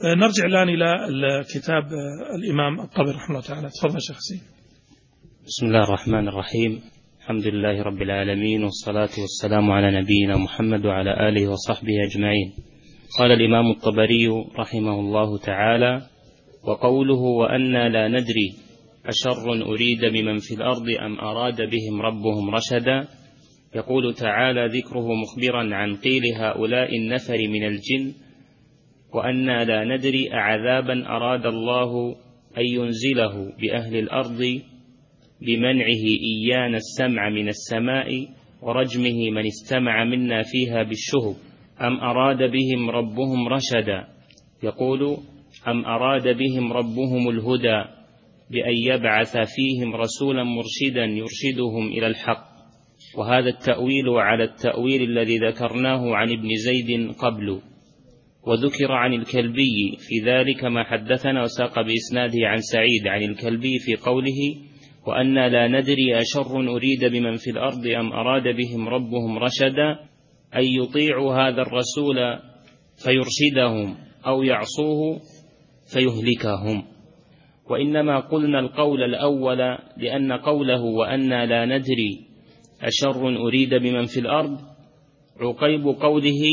نرجع الآن إلى الكتاب الإمام الطبري رحمه الله تعالى. تفضل شيخ حسين. بسم الله الرحمن الرحيم. الحمد لله رب العالمين، والصلاة والسلام على نبينا محمد وعلى آله وصحبه أجمعين. قال الإمام الطبري رحمه الله تعالى: وقوله وأنا لا ندري أشر أريد بمن في الأرض أم أراد بهم ربهم رشدا. يقول تعالى ذكره مخبرا عن قيل هؤلاء النفر من الجن: وأنا لا ندري أعذابا أراد الله أن ينزله بأهل الأرض بمنعه إيانا السمع من السماء ورجمه من استمع منا فيها بالشهب، أم أراد بهم ربهم رشدا. يقول: أم أراد بهم ربهم الهدى بأن يبعث فيهم رسولا مرشدا يرشدهم إلى الحق. وهذا التأويل على التأويل الذي ذكرناه عن ابن زيد قبل. وذكر عن الكلبي في ذلك ما حدثنا وساق بإسناده عن سعيد عن الكلبي في قوله: وأنا لا ندري أشر أريد بمن في الأرض أم أراد بهم ربهم رشدا، أن يطيعوا هذا الرسول فيرشدهم أو يعصوه فيهلكهم. وإنما قلنا القول الأول لأن قوله وأنا لا ندري أشر أريد بمن في الأرض عقيب قوله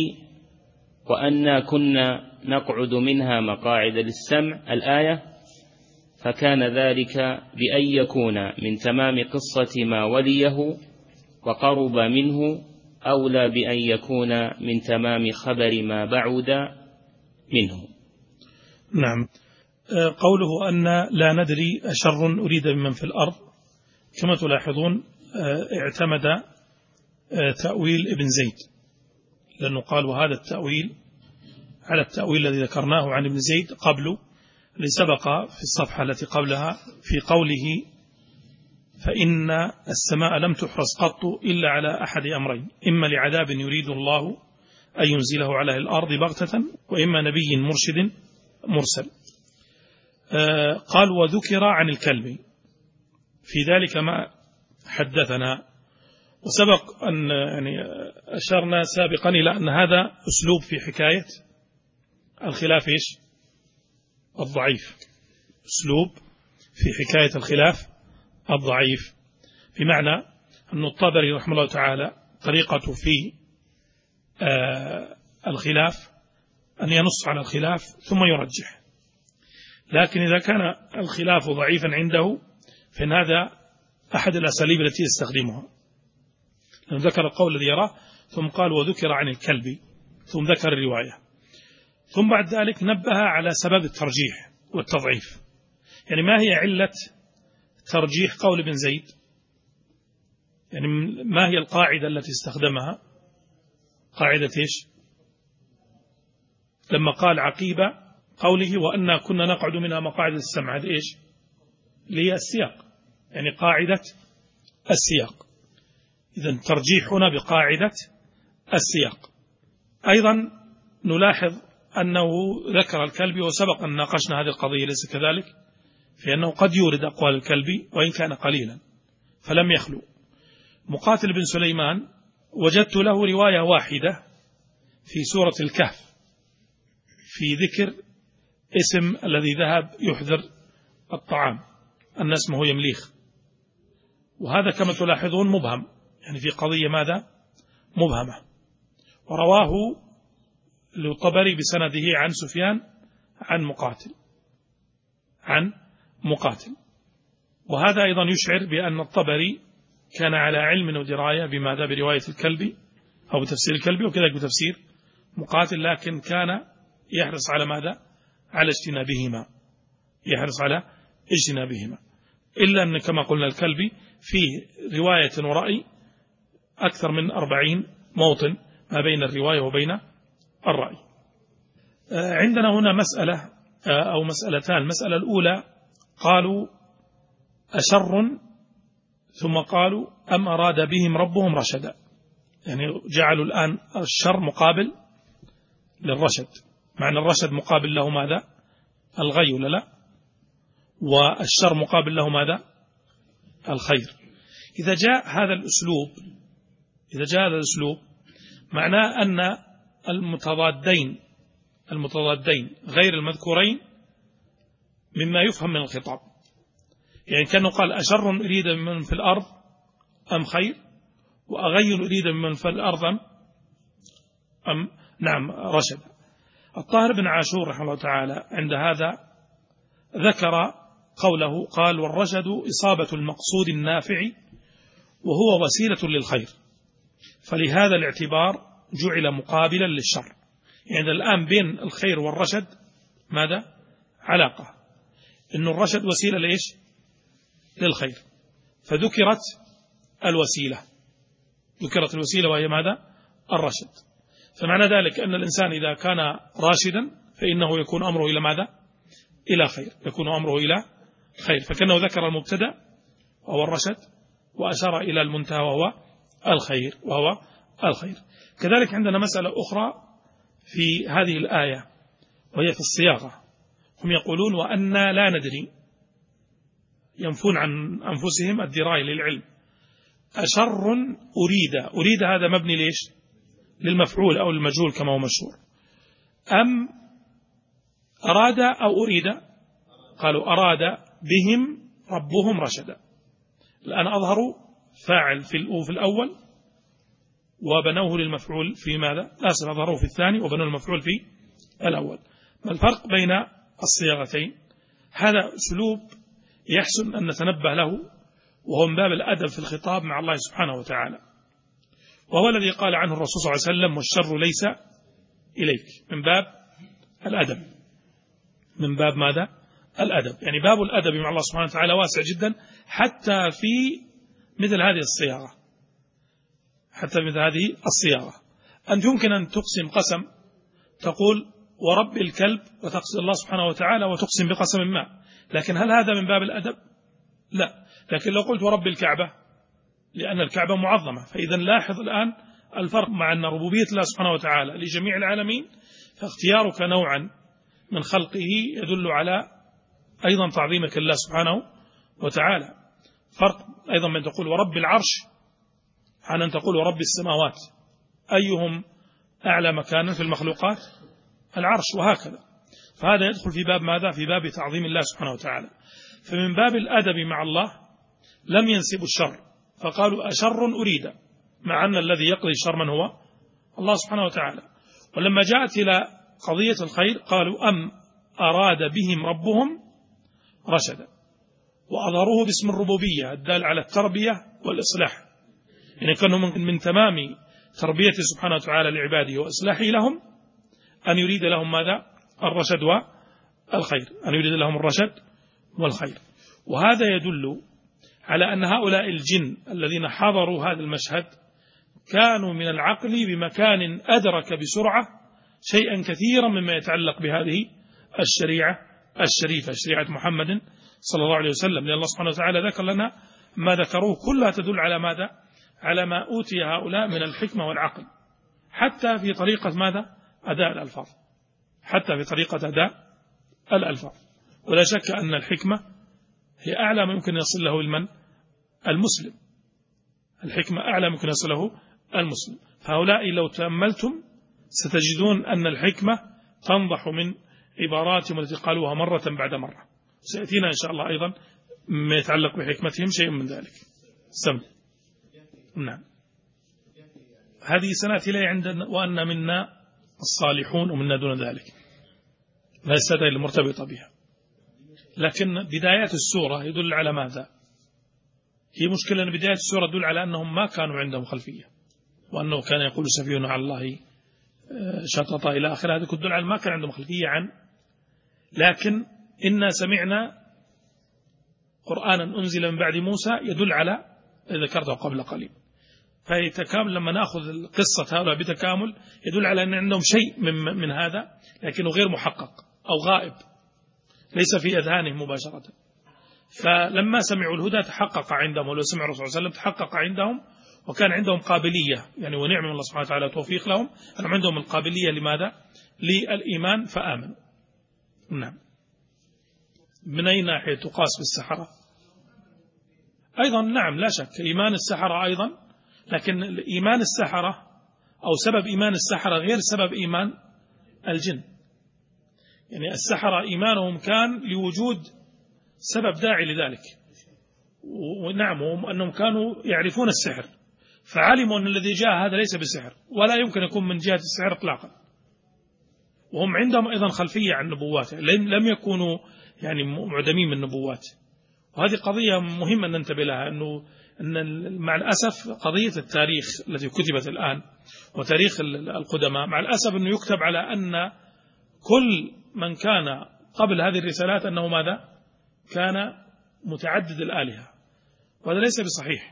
وأنا كنا نقعد منها مقاعد للسمع الآية، فكان ذلك بأن يكون من تمام قصة ما وليه وقرب منه أولى بأن يكون من تمام خبر ما بعد منه. نعم. قوله أن لا ندري أشر أريد بمن في الأرض، كما تلاحظون اعتمد تأويل ابن زيد، لأنه قال وهذا التأويل على التأويل الذي ذكرناه عن ابن زيد قبله، اللي سبق في الصفحة التي قبلها في قوله: فإن السماء لم تحرس قط إلا على أحد أمرين، إما لعذاب يريد الله أن ينزله على الأرض بغتة، وإما نبي مرشد مرسل. قال وذكر عن الكلب في ذلك ما حدثنا. وسبق أن أشرنا سابقا إلى أن هذا أسلوب في حكاية الخلاف الضعيف، أسلوب في حكاية الخلاف الضعيف، بمعنى أن الطبري رحمه الله تعالى طريقته في الخلاف أن ينص على الخلاف ثم يرجح، لكن إذا كان الخلاف ضعيفا عنده فإن هذا أحد الأساليب التي يستخدمها، لأنه ذكر القول الذي يراه ثم قال وذكر عن الكلب ثم ذكر الرواية، ثم بعد ذلك نبه على سبب الترجيح والتضعيف. يعني ما هي علة ترجيح قول ابن زيد؟ يعني ما هي القاعدة التي استخدمها؟ قاعدة لما قال عقيب قوله وأنا كنا نقعد منها مقاعد السمع، هذا اللي هي السياق، يعني قاعدة السياق. إذن ترجيح هنا بقاعدة السياق. أيضا نلاحظ أنه ذكر الكلبي، وسبق أن ناقشنا هذه القضية ليس كذلك، في أنه قد يورد أقوال الكلبي وإن كان قليلا فلم يخلو. مقاتل بن سليمان وجدت له رواية واحدة في سورة الكهف في ذكر اسم الذي ذهب يحذر الطعام أن اسمه يمليخ، وهذا كما تلاحظون مبهم، يعني في قضية ماذا مبهمة. ورواه الطبري بسنده عن سفيان عن مقاتل، وهذا أيضا يشعر بأن الطبري كان على علم ودراية بماذا برواية الكلبي أو بتفسير الكلبي وكذلك بتفسير مقاتل، لكن كان يحرص على ماذا على اجتنابهما، يحرص على اجتنابهما، إلا أن كما قلنا الكلبي فيه رواية ورأي أكثر من 40 موطن ما بين الرواية وبين الرأي. عندنا هنا مسألة أو مسألتان. المسألة الأولى قالوا أشر، ثم قالوا أم أراد بهم ربهم رشدا، يعني جعلوا الآن الشر مقابل للرشد، معنى الرشد مقابل له ماذا الغي ولا لا، والشر مقابل له ماذا الخير. إذا جاء هذا الأسلوب معناه أن المتضادين المتضادين غير المذكورين مما يفهم من الخطاب. يعني كأنه قال أشر أريد من في الأرض أم خير، وأغي أريد من في الأرض أم نعم رشد. الطاهر بن عاشور رحمه الله تعالى عند هذا ذكر قوله قال والرشد إصابة المقصود النافع وهو وسيلة للخير، فلهذا الاعتبار جعل مقابلا للشر. يعني الآن بين الخير والرشد ماذا؟ علاقة، إن الرشد وسيلة لإيش؟ للخير، فذكرت الوسيلة، ذكرت الوسيلة وهي ماذا؟ الرشد. فمعنى ذلك أن الإنسان إذا كان راشدا فإنه يكون أمره إلى ماذا؟ إلى خير، يكون أمره إلى خير. فكأنه ذكر المبتدأ وهو الرشد وأشار إلى المنتهى وهو الخير. كذلك عندنا مسألة أخرى في هذه الآية وهي في الصياغة. هم يقولون وأنا لا ندري، ينفون عن أنفسهم الدراية للعلم. أشر أريد هذا مبني ليش؟ للمفعول أو المجهول كما هو مشهور. أم أراد أو أريد؟ قالوا أراد بهم ربهم رشدا. الآن أظهروا فاعل في الأول وبنوه للمفعول في ماذا؟ أظهروه في الثاني وبنوه المفعول في الأول. ما الفرق بين الصياغتين؟ هذا أسلوب يحسن أن نتنبه له، وهو من باب الأدب في الخطاب مع الله سبحانه وتعالى، وهو الذي قال عنه الرسول صلى الله عليه وسلم والشر ليس إليك، من باب الأدب. من باب ماذا؟ الأدب. يعني باب الأدب مع الله سبحانه وتعالى واسع جدا، حتى في مثل هذه الصياغة. أنت يمكن أن تقسم قسم تقول ورب الكلب وتقسم الله سبحانه وتعالى وتقسم بقسم ما، لكن هل هذا من باب الأدب؟ لا. لكن لو قلت ورب الكعبة لأن الكعبة معظمة، فإذا لاحظ الآن الفرق مع أن ربوبية الله سبحانه وتعالى لجميع العالمين، فاختيارك نوعا من خلقه يدل على أيضا تعظيمك الله سبحانه وتعالى. فرق أيضا من تقول ورب العرش عن أن تقول ورب السماوات، أيهم أعلى مكانا في المخلوقات؟ العرش، وهكذا. فهذا يدخل في باب ماذا؟ في باب تعظيم الله سبحانه وتعالى. فمن باب الأدب مع الله لم ينسبوا الشر، فقالوا أشر أريد، مع أن الذي يقضي الشر من هو؟ الله سبحانه وتعالى. ولما جاءت إلى قضية الخير قالوا أم أراد بهم ربهم رشدا، وأظهروه باسم الربوبية الدال على التربية والإصلاح. يعني كانوا من تمام تربيته سبحانه وتعالى لعباده وإصلاحه لهم أن يريد لهم ماذا؟ الرشد والخير، أن يريد لهم الرشد والخير. وهذا يدل على أن هؤلاء الجن الذين حضروا هذا المشهد كانوا من العقل بمكان أدرك بسرعة شيئا كثيرا مما يتعلق بهذه الشريعة الشريفة، شريعة محمد صلى الله عليه وسلم. لأن الله سبحانه وتعالى ذكر لنا ما ذكروه كلها تدل على ماذا؟ على ما أوتي هؤلاء من الحكمة والعقل، حتى في طريقة ماذا؟ أداء الألفاظ، حتى في طريقة أداء الألفاظ. ولا شك أن الحكمة هي أعلى ما يمكن يصل له المسلم، الحكمة أعلى ما يمكن يصل له المسلم. فهؤلاء لو تأملتم ستجدون أن الحكمة تنضح من عباراتهم التي قالوها مرة بعد مرة. سيأتينا إن شاء الله أيضا ما يتعلق بحكمتهم شيء من ذلك. سم. نعم، هذه سنأتي لي عندنا وأن منا الصالحون ومنا دون ذلك، لا يستدعي المرتبطة بها. لكن بدايات السورة يدل على ماذا؟ هي مشكلة أن بداية السورة تدل على أنهم ما كانوا عندهم خلفية، وأنه كان يقول سفيهنا على الله شططا إلى آخر. هذا تدل على ما كان عندهم خلفية عن. لكن إنا سمعنا قرآنا أنزل من بعد موسى يدل على ذكرته قبل قليل. فيتكامل لما نأخذ قصة هؤلاء بتكامل يدل على أن عندهم شيء من هذا، لكنه غير محقق أو غائب، ليس في أذهانهم مباشرة. فلما سمعوا الهدى تحقق عندهم، ولو سمعوا الرسول صلى الله عليه وسلم تحقق عندهم، وكان عندهم قابلية، يعني ونعم من الله سبحانه وتعالى توفيق لهم أنهم عندهم القابلية لماذا؟ للإيمان فآمنوا. نعم. من أي ناحية تقاس بالسحرة؟ أيضا نعم، لا شك إيمان السحرة أيضا، لكن إيمان السحرة أو سبب إيمان السحرة غير سبب إيمان الجن. يعني السحرة إيمانهم كان لوجود سبب داعي لذلك، ونعم أنهم كانوا يعرفون السحر، فعلموا أن الذي جاء هذا ليس بسحر ولا يمكن يكون من جهة السحر إطلاقا، وهم عندهم أيضا خلفية عن نبواته، لم يكونوا يعني معدمين من نبواته. وهذه قضية مهمة أن ننتبه لها، أن مع الأسف قضية التاريخ التي كتبت الآن وتاريخ القدماء، مع الأسف أنه يكتب على أن كل من كان قبل هذه الرسالات أنه ماذا؟ كان متعدد الآلهة، وهذا ليس بصحيح.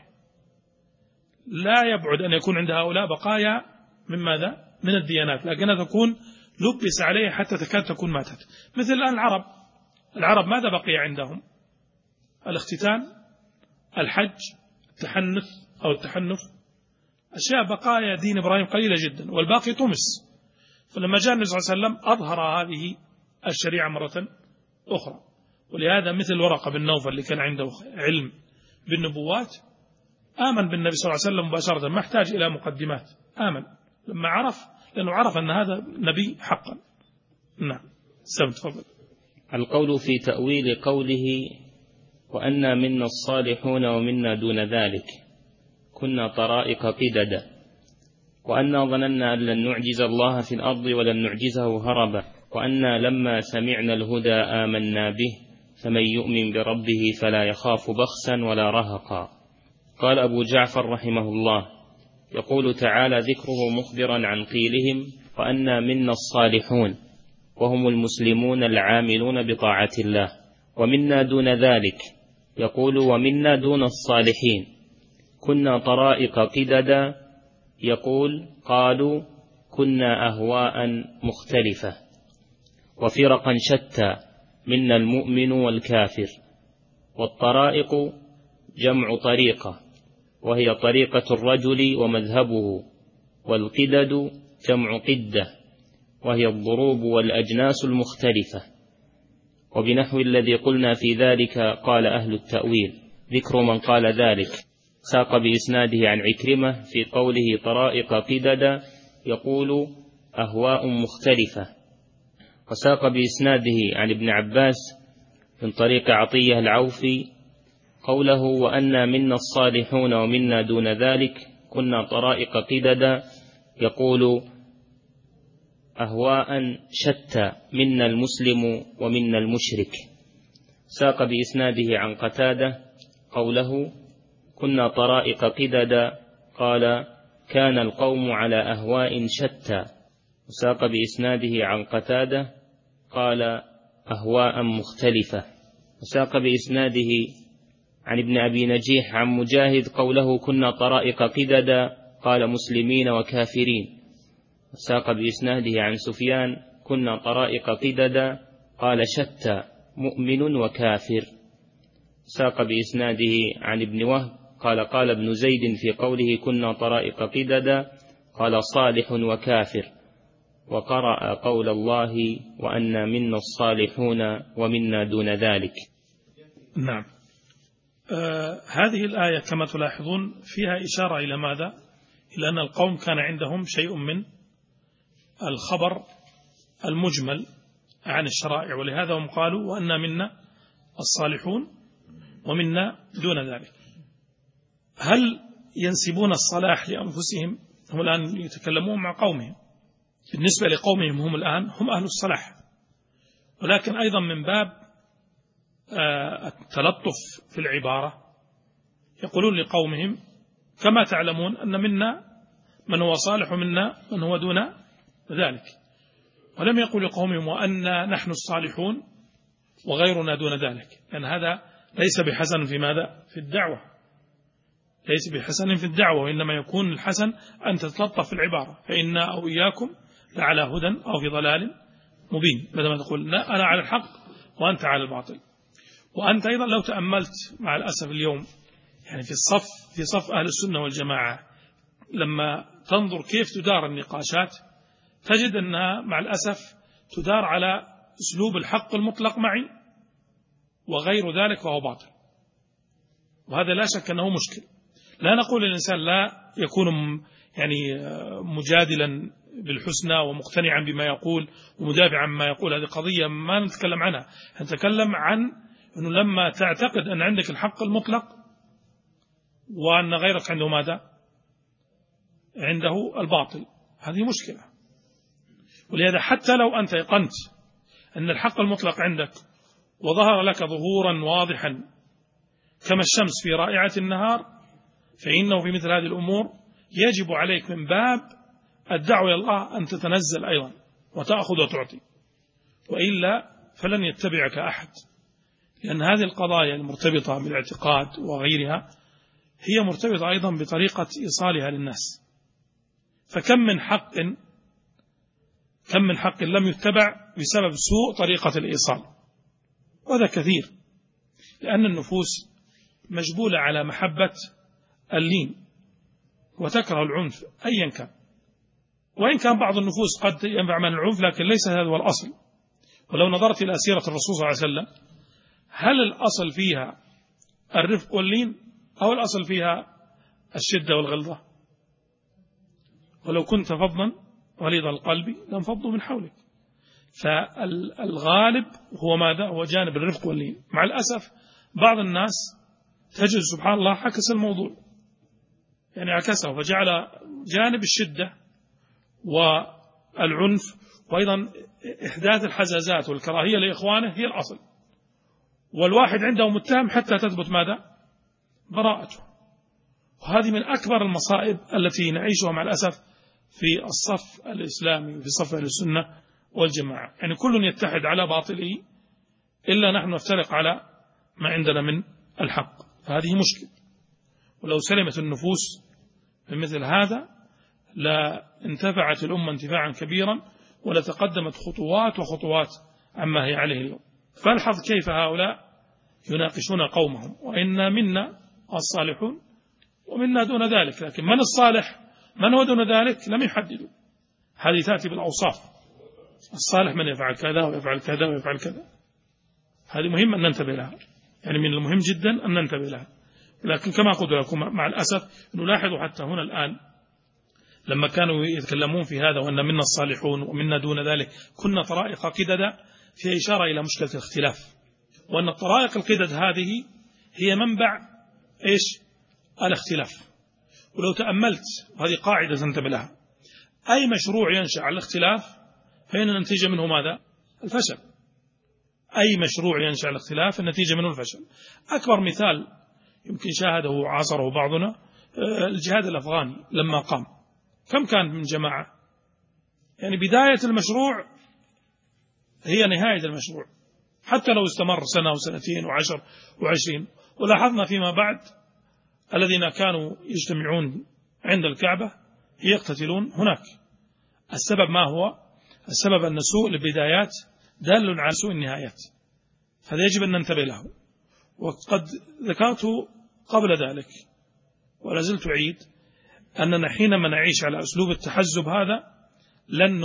لا يبعد أن يكون عند هؤلاء بقايا من ماذا؟ من الديانات، لكنها تكون لبس عليه حتى تكاد تكون ماتت. مثل الآن العرب ماذا بقي عندهم؟ الاختتان، الحج، التحنث أو التحنف، أشياء بقايا دين إبراهيم قليلة جدا، والباقي طمس. فلما جاء النبي صلى الله عليه وسلم أظهر هذه الشريعة مرة أخرى. ولهذا مثل ورقة بن نوفل اللي كان عنده علم بالنبوات آمن بالنبي صلى الله عليه وسلم مباشرة، ما احتاج إلى مقدمات، آمن لما عرف، لأنه عرف أن هذا نبي حقا. نعم، تفضل. القول في تأويل قوله وأنا منا الصالحون ومنا دون ذلك كنا طرائق قددا، وأنا ظننا أن لن نعجز الله في الأرض ولن نعجزه هربا، وأنا لما سمعنا الهدى آمنا به فمن يؤمن بربه فلا يخاف بخسا ولا رهقا. قال أبو جعفر رحمه الله: يقول تعالى ذكره مخبرا عن قيلهم وأنا منا الصالحون وهم المسلمون العاملون بطاعة الله، ومنا دون ذلك يقول ومنا دون الصالحين كنا طرائق قددا، يقول قالوا كنا أهواء مختلفة وفرقا شتى منا المؤمن والكافر. والطرائق جمع طريقة وهي طريقة الرجل ومذهبه، والقدد جمع قدة وهي الضروب والأجناس المختلفة. وبنحو الذي قلنا في ذلك قال أهل التأويل. ذكر من قال ذلك ساق بإسناده عن عكرمة في قوله طرائق قددا يقول أهواء مختلفة، وساق بإسناده عن ابن عباس من طريق عطية العوفي قوله وأنا منا الصالحون ومنا دون ذلك كنا طرائق قددا يقول أهواء شتى منا المسلم ومنا المشرك. ساق بإسناده عن قتادة قوله كنا طرائق قددا قال كان القوم على أهواء شتى. وساق بإسناده عن قتادة قال أهواء مختلفة. وساق بإسناده عن ابن أبي نجيح عن مجاهد قوله كنا طرائق قددا قال مسلمين وكافرين. وساق بإسناده عن سفيان كنا طرائق قددا قال شتى مؤمن وكافر. ساق بإسناده عن ابن وهب قال ابن زيد في قوله كنا طرائق قددا قال صالح وكافر. وقرأ قول الله وأنا منا الصالحون ومنا دون ذلك. نعم. هذه الآية كما تلاحظون فيها إشارة إلى ماذا؟ إلى أن القوم كان عندهم شيء من الخبر المجمل عن الشرائع، ولهذا هم قالوا وأنا منا الصالحون ومنا دون ذلك. هل ينسبون الصلاح لأنفسهم؟ هم الآن يتكلمون مع قومهم، بالنسبة لقومهم هم الآن هم أهل الصلاح، ولكن أيضا من باب التلطف في العبارة يقولون لقومهم كما تعلمون أن منا من هو صالح ومنا من هو دون ذلك، ولم يقول لقومهم وأنا نحن الصالحون وغيرنا دون ذلك، لأن هذا ليس بحسن في ماذا؟ في الدعوة، ليس بحسن في الدعوة، وإنما يكون الحسن أن تتلطف في العبارة، فإنا أو إياكم لعلى هدى أو في ضلال مبين، بدل ما تقول لا أنا على الحق وأنت على الباطل. وأنت أيضا لو تأملت مع الأسف اليوم يعني في صف أهل السنة والجماعة لما تنظر كيف تدار النقاشات تجد أنها مع الأسف تدار على أسلوب الحق المطلق معي وغير ذلك وهو باطل، وهذا لا شك أنه مشكل. لا نقول الإنسان لا يكون يعني مجادلا بالحسنى ومقتنعا بما يقول ومدافعا عما يقول، هذه قضية ما نتكلم عنها. نتكلم عن أنه لما تعتقد أن عندك الحق المطلق وأن غيرك عنده ماذا؟ عنده الباطل، هذه مشكلة. ولهذا حتى لو أنت يقنت أن الحق المطلق عندك وظهر لك ظهورا واضحا كما الشمس في رائعة النهار، فإنه في مثل هذه الأمور يجب عليك من باب الدعوة إلى الله أن تتنزل أيضا وتأخذ وتعطي، وإلا فلن يتبعك أحد. لأن هذه القضايا المرتبطة بالاعتقاد وغيرها هي مرتبطة أيضا بطريقة إيصالها للناس. فكم من حق لم يتبع بسبب سوء طريقة الإيصال، وهذا كثير، لأن النفوس مجبولة على محبة اللين وتكره العنف أيا كان، وإن كان بعض النفوس قد ينفع من العنف، لكن ليس هذا هو الأصل. ولو نظرت إلى سيرة الرسول صلى الله عليه وسلم، هل الأصل فيها الرفق واللين أو الأصل فيها الشدة والغلظة؟ ولو كنت فظا غليظ القلب لانفضوا من حولك. فالغالب هو ماذا؟ هو جانب الرفق واللين. مع الأسف بعض الناس تجد سبحان الله عكس الموضوع، يعني عكسه فجعل جانب الشدة والعنف وأيضا إحداث الحزازات والكراهية لإخوانه هي الأصل، والواحد عنده متهم حتى تثبت ماذا؟ براءته. وهذه من أكبر المصائب التي نعيشها مع الأسف في الصف الإسلامي وفي صف أهل السنة والجماعة، يعني كل يتحد على باطله إلا نحن نفترق على ما عندنا من الحق. فهذه مشكلة، ولو سلمت النفوس من مثل هذا لا انتفعت الأمة انتفاعا كبيرا، ولتقدمت خطوات وخطوات عما هي عليه اليوم. فالحظ كيف هؤلاء يناقشون قومهم، وإن منا الصالحون ومنا دون ذلك، لكن من الصالح من هو دون ذلك لم يحددوا. هذه تأتي بالأوصاف، الصالح من يفعل كذا ويفعل كذا ويفعل كذا. هذه مهم أن ننتبه لها، يعني من المهم جدا أن ننتبه لها. لكن كما قلت لكم مع الأسف نلاحظ حتى هنا الآن لما كانوا يتكلمون في هذا وأن منا الصالحون ومنا دون ذلك كنا طرائق قددا، في إشارة إلى مشكلة الاختلاف، وأن الطرائق القدد هذه هي منبع الاختلاف. ولو تأملت، وهذه قاعدة تنتبه لها، أي مشروع ينشأ على الاختلاف فإن النتيجة منه ماذا؟ الفشل. أي مشروع ينشأ على الاختلاف النتيجة منه الفشل. أكبر مثال يمكن شاهده عصره بعضنا الجهاد الأفغاني لما قام، كم كان من جماعة؟ يعني بداية المشروع هي نهاية المشروع، حتى لو استمر سنة وسنتين و10 و20. ولاحظنا فيما بعد الذين كانوا يجتمعون عند الكعبة يقتتلون هناك. السبب ما هو؟ السبب أن سوء البدايات دال على سوء النهايات، فهذا يجب أن ننتبه له. وقد ذكرت قبل ذلك ولا زلت أعيد أننا حينما نعيش على أسلوب التحزب هذا لن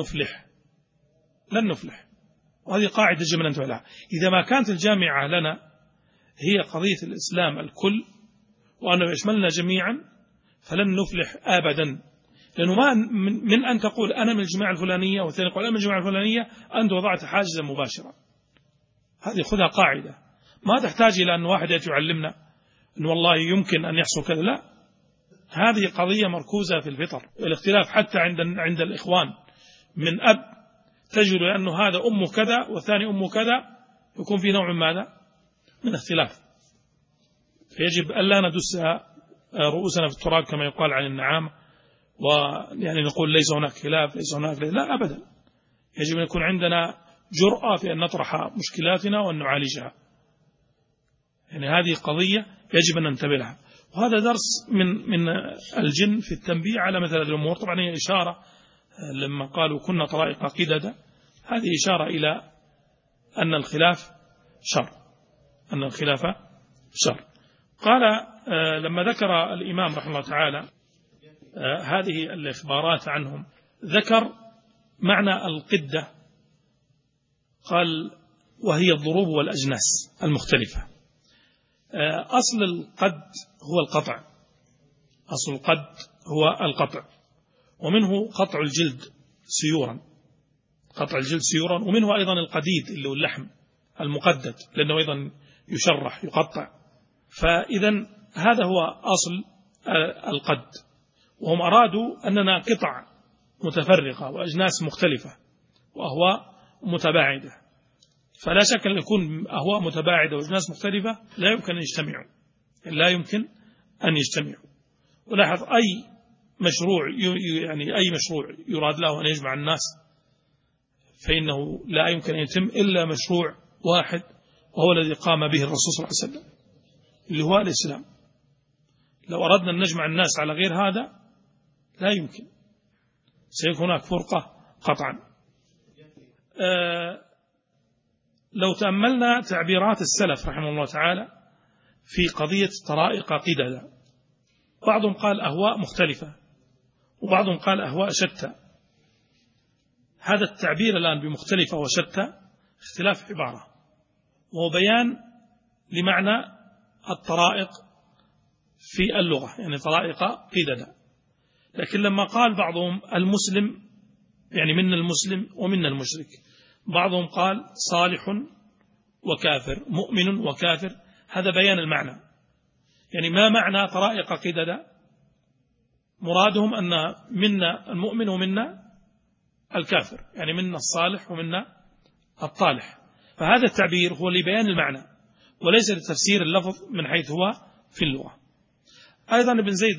نفلح. وهذه قاعدة يجب أن ننتبه لها. إذا ما كانت الجامعة لنا هي قضية الإسلام الكل وأنه يشملنا جميعا فلن نفلح أبدا. لأنه ما من أن تقول أنا من الجماعة الفلانية والثاني يقول أنا من الجماعة الفلانية أنت وضعت حاجزا مباشرة. هذه خذها قاعدة، ما تحتاج إلى أن واحد يعلمنا أن والله يمكن أن يحصل كذا، لا، هذه قضية مركوزة في الفطر. الاختلاف حتى عند الإخوان من أب تجد أنه هذا أمه كذا والثاني أمه كذا، يكون في نوع ماذا؟ من اختلاف. فيجب ألا ندس رؤوسنا في التراب كما يقال عن النعام، ويعني نقول ليس هناك خلاف ليس هناك، لا أبدا. يجب أن يكون عندنا جرأة في أن نطرح مشكلاتنا وأن نعالجها. يعني هذه قضية يجب أن ننتبه لها. وهذا درس من الجن في التنبيه على مثل هذه الأمور. طبعا هي إشارة لما قالوا كنا طرائق قددا، هذه إشارة إلى أن الخلاف شر. قال لما ذكر الإمام رحمه الله تعالى هذه الإخبارات عنهم، ذكر معنى القدة، قال وهي الضروب والأجناس المختلفة. أصل القد هو القطع، ومنه قطع الجلد سيورا، قطع الجلد سيورا، ومنه أيضا القديد اللي هو اللحم المقدد، لأنه أيضا يشرح يقطع. فإذا هذا هو أصل القد، وهم أرادوا أننا قطع متفرقة وأجناس مختلفة وأهواء متباعدة، فلا شك أن يكون أهواء متباعدة وأجناس مختلفة لا يمكن أن يجتمعوا، لا يمكن أن يجتمعوا. ولاحظ أي مشروع يعني أي مشروع يراد له أن يجمع الناس فإنه لا يمكن أن يتم إلا مشروع واحد، وهو الذي قام به الرسول صلى الله عليه وسلم اللي هو الإسلام. لو أردنا أن نجمع الناس على غير هذا لا يمكن، سيكون هناك فرقة قطعا. لو تأملنا تعبيرات السلف رحمه الله تعالى في قضية طرائق قددا، بعضهم قال أهواء مختلفة وبعضهم قال أهواء شتى. هذا التعبير الآن بمختلفة وشتى اختلاف عبارة، وهو بيان لمعنى الطرائق في اللغة، يعني طرائق قددا. لكن لما قال بعضهم المسلم يعني منا المسلم ومنا المشرك، بعضهم قال صالح وكافر، مؤمن وكافر، هذا بيان المعنى. يعني ما معنى طرائق قددا؟ مرادهم أن منا المؤمن ومنا الكافر، يعني منا الصالح ومنا الطالح. فهذا التعبير هو لبيان المعنى وليس لتفسير اللفظ من حيث هو في اللغة. أيضا ابن زيد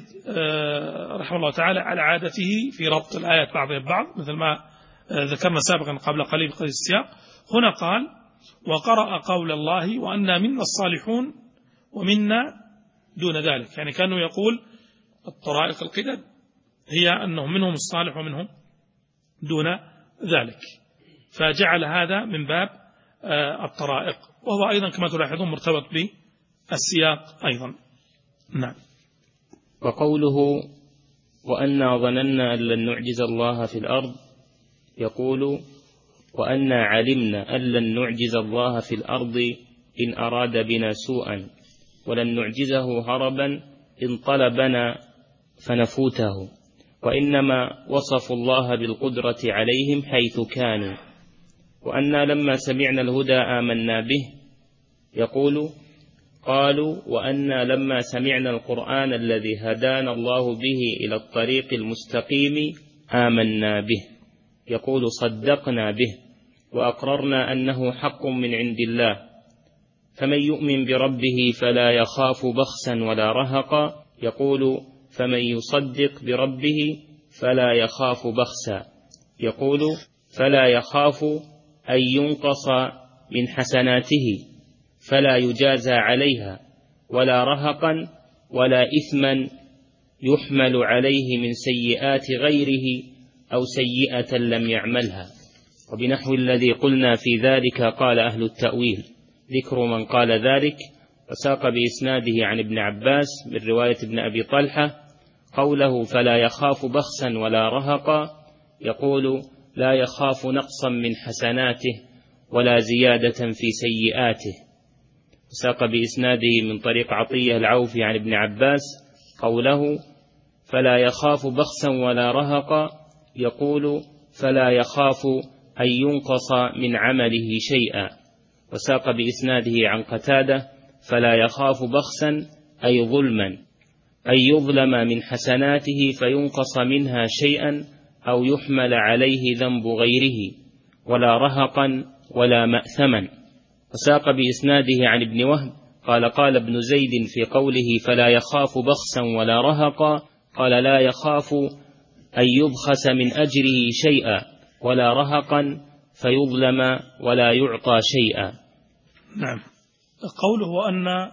رحمه الله تعالى على عادته في ربط الآيات بعضها ببعض، مثل ما ذكرنا سابقا قبل قليل قضية السياق، هنا قال وقرأ قول الله وأنا منا الصالحون ومنا دون ذلك، يعني كانوا يقول الطرائق القدد هي أنهم منهم الصالح ومنهم دون ذلك، فجعل هذا من باب الطرائق، وهو أيضا كما تلاحظون مرتبط بالسياق أيضا. نعم. وقوله وأنا ظننا أن لن نعجز الله في الأرض، يقول وأنا علمنا أن لن نعجز الله في الأرض إن أراد بنا سوءا ولن نعجزه هربا إن طلبنا فنفوته، وإنما وصفوا الله بالقدرة عليهم حيث كانوا، وأنا لما سمعنا الهدى آمنا به. يقول قالوا وأنا لما سمعنا القرآن الذي هدانا الله به إلى الطريق المستقيم آمنا به. يقول صدقنا به وأقررنا أنه حق من عند الله، فمن يؤمن بربه فلا يخاف بخسا ولا رهقا. يقول فمن يصدق بربه فلا يخاف بخسا. يقول فلا يخاف أن ينقص من حسناته فلا يجازى عليها، ولا رهقا ولا إثما يحمل عليه من سيئات غيره أو سيئة لم يعملها. وبنحو الذي قلنا في ذلك قال أهل التأويل، ذكر من قال ذلك، وساق بإسناده عن ابن عباس من رواية ابن أبي طلحة قوله فلا يخاف بخسا ولا رهقا، يقول لا يخاف نقصا من حسناته ولا زيادة في سيئاته. وساق بإسناده من طريق عطية العوفي عن ابن عباس قوله فلا يخاف بخسا ولا رهقا، يقول فلا يخاف أن ينقص من عمله شيئا. وساق بإسناده عن قتادة فلا يخاف بخسا أي ظلما، أن يظلم من حسناته فينقص منها شيئا أو يحمل عليه ذنب غيره، ولا رهقا ولا مأثما. وساق بإسناده عن ابن وهب قال قال ابن زيد في قوله فلا يخاف بخسا ولا رهقا، قال لا يخاف أن يبخس من أجره شيئا ولا رهقا فيظلم ولا يعطى شيئا. نعم. قوله أن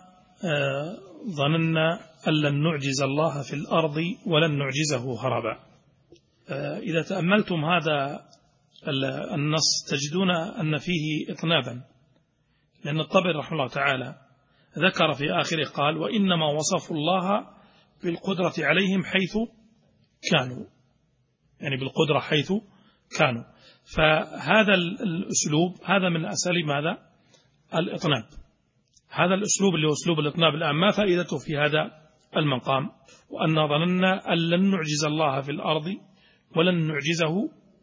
ظننا أن لن نعجز الله في الأرض ولن نعجزه هربا، إذا تأملتم هذا النص تجدون أن فيه إطنابا، لأن الطبري رحمه الله تعالى ذكر في آخره قال وإنما وصفوا الله بالقدرة عليهم حيث كانوا، يعني بالقدرة حيث كانوا. فهذا الأسلوب هذا من أساليب ماذا؟ الإطناب. هذا الأسلوب اللي هو أسلوب الإطناب الآن ما فائدته في هذا المقام؟ وأن ظننا أن لن نعجز الله في الأرض ولن نعجزه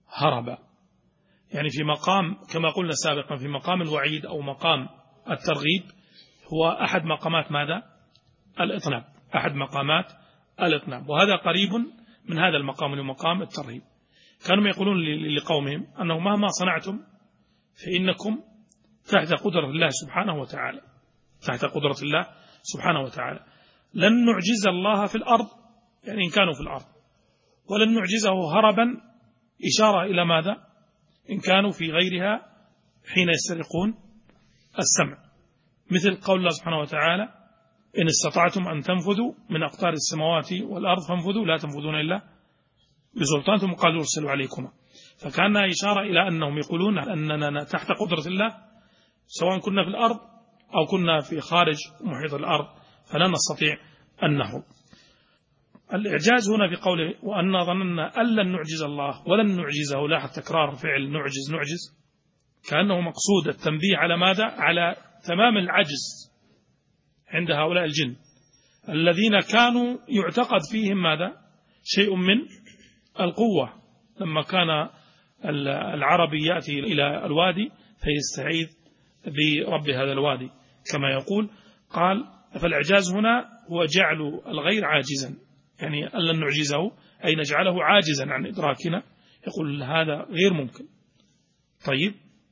هرب، يعني في مقام كما قلنا سابقا في مقام الوعيد أو مقام الترغيب هو أحد مقامات ماذا؟ الإطناب، أحد مقامات الإطناب، وهذا قريب من هذا المقام لمقام الترهيب. كانوا يقولون لقومهم أنه مهما صنعتم فإنكم تحت قدرة الله سبحانه وتعالى، تحت قدرة الله سبحانه وتعالى، لن نعجز الله في الأرض، يعني إن كانوا في الأرض، ولن نعجزه هربا، إشارة إلى ماذا؟ إن كانوا في غيرها حين يسترقون السمع، مثل قول الله سبحانه وتعالى إن استطعتم أن تنفذوا من أقطار السماوات والأرض فانفذوا لا تنفذون إلا بسلطان ثم قال يرسل عليكما. فكان إشارة إلى أنهم يقولون أننا تحت قدرة الله سواء كنا في الأرض أو كنا في خارج محيط الأرض فلا نستطيع أن نهرب. الإعجاز هنا في قوله وأن ظننا أن لن نعجز الله ولن نعجزه، لاحظ تكرار فعل نعجز كأنه مقصود التنبيه على ماذا؟ على تمام العجز عند هؤلاء الجن الذين كانوا يعتقد فيهم ماذا؟ شيء من القوة، لما كان العربي يأتي إلى الوادي فيستعيذ برب هذا الوادي كما يقول. قال فالإعجاز هنا هو جعل الغير عاجزا، يعني أن لن نعجزه أي نجعله عاجزا عن إدراكنا، يقول هذا غير ممكن. طيب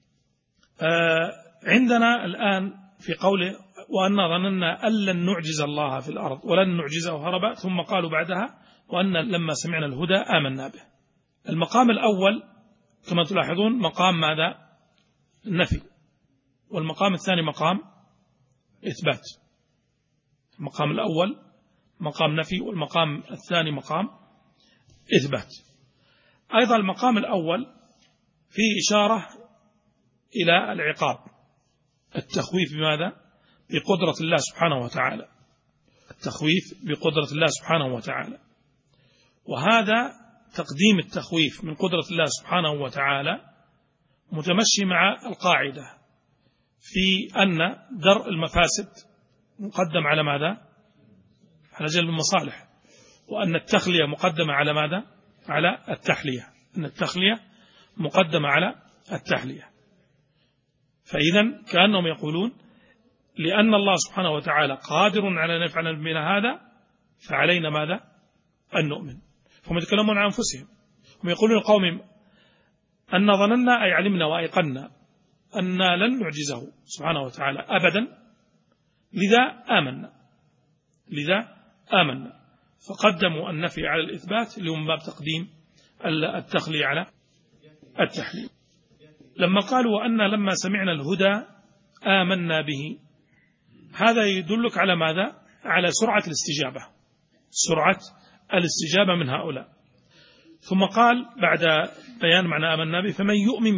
عندنا الآن في قوله وأن ظننا أن لن نعجز الله في الأرض ولن نعجزه هربا، ثم قالوا بعدها وأن لما سمعنا الهدى آمنا به. المقام الأول كما تلاحظون مقام ماذا؟ النفي، والمقام الثاني مقام إثبات. المقام الأول مقام نفي والمقام الثاني مقام إثبات. أيضا المقام الأول فيه إشارة إلى العقاب، التخويف بماذا؟ بقدرة الله سبحانه وتعالى، التخويف بقدرة الله سبحانه وتعالى. وهذا تقديم التخويف من قدرة الله سبحانه وتعالى متمشي مع القاعدة في أن درء المفاسد مقدم على ماذا؟ على جلب المصالح، وأن التخلية مقدمة على ماذا؟ على التحلية، أن التخلية مقدمة على التحلية. فإذا كأنهم يقولون لأن الله سبحانه وتعالى قادر على أن يفعل من هذا فعلينا ماذا؟ أن نؤمن. هم يتكلمون عن أنفسهم، هم يقولون لقومهم أن ظننا أي علمنا وأيقنا أن لن نعجزه سبحانه وتعالى أبدا، لذا آمنا فقدموا النفي على الإثبات اللي هم باب تقديم التخلية على التحليل. لما قالوا وأن لما سمعنا الهدى آمنا به، هذا يدلك على ماذا؟ على سرعة الاستجابة، سرعة الاستجابة من هؤلاء. ثم قال بعد بيان معنى آمنا به فمن يؤمن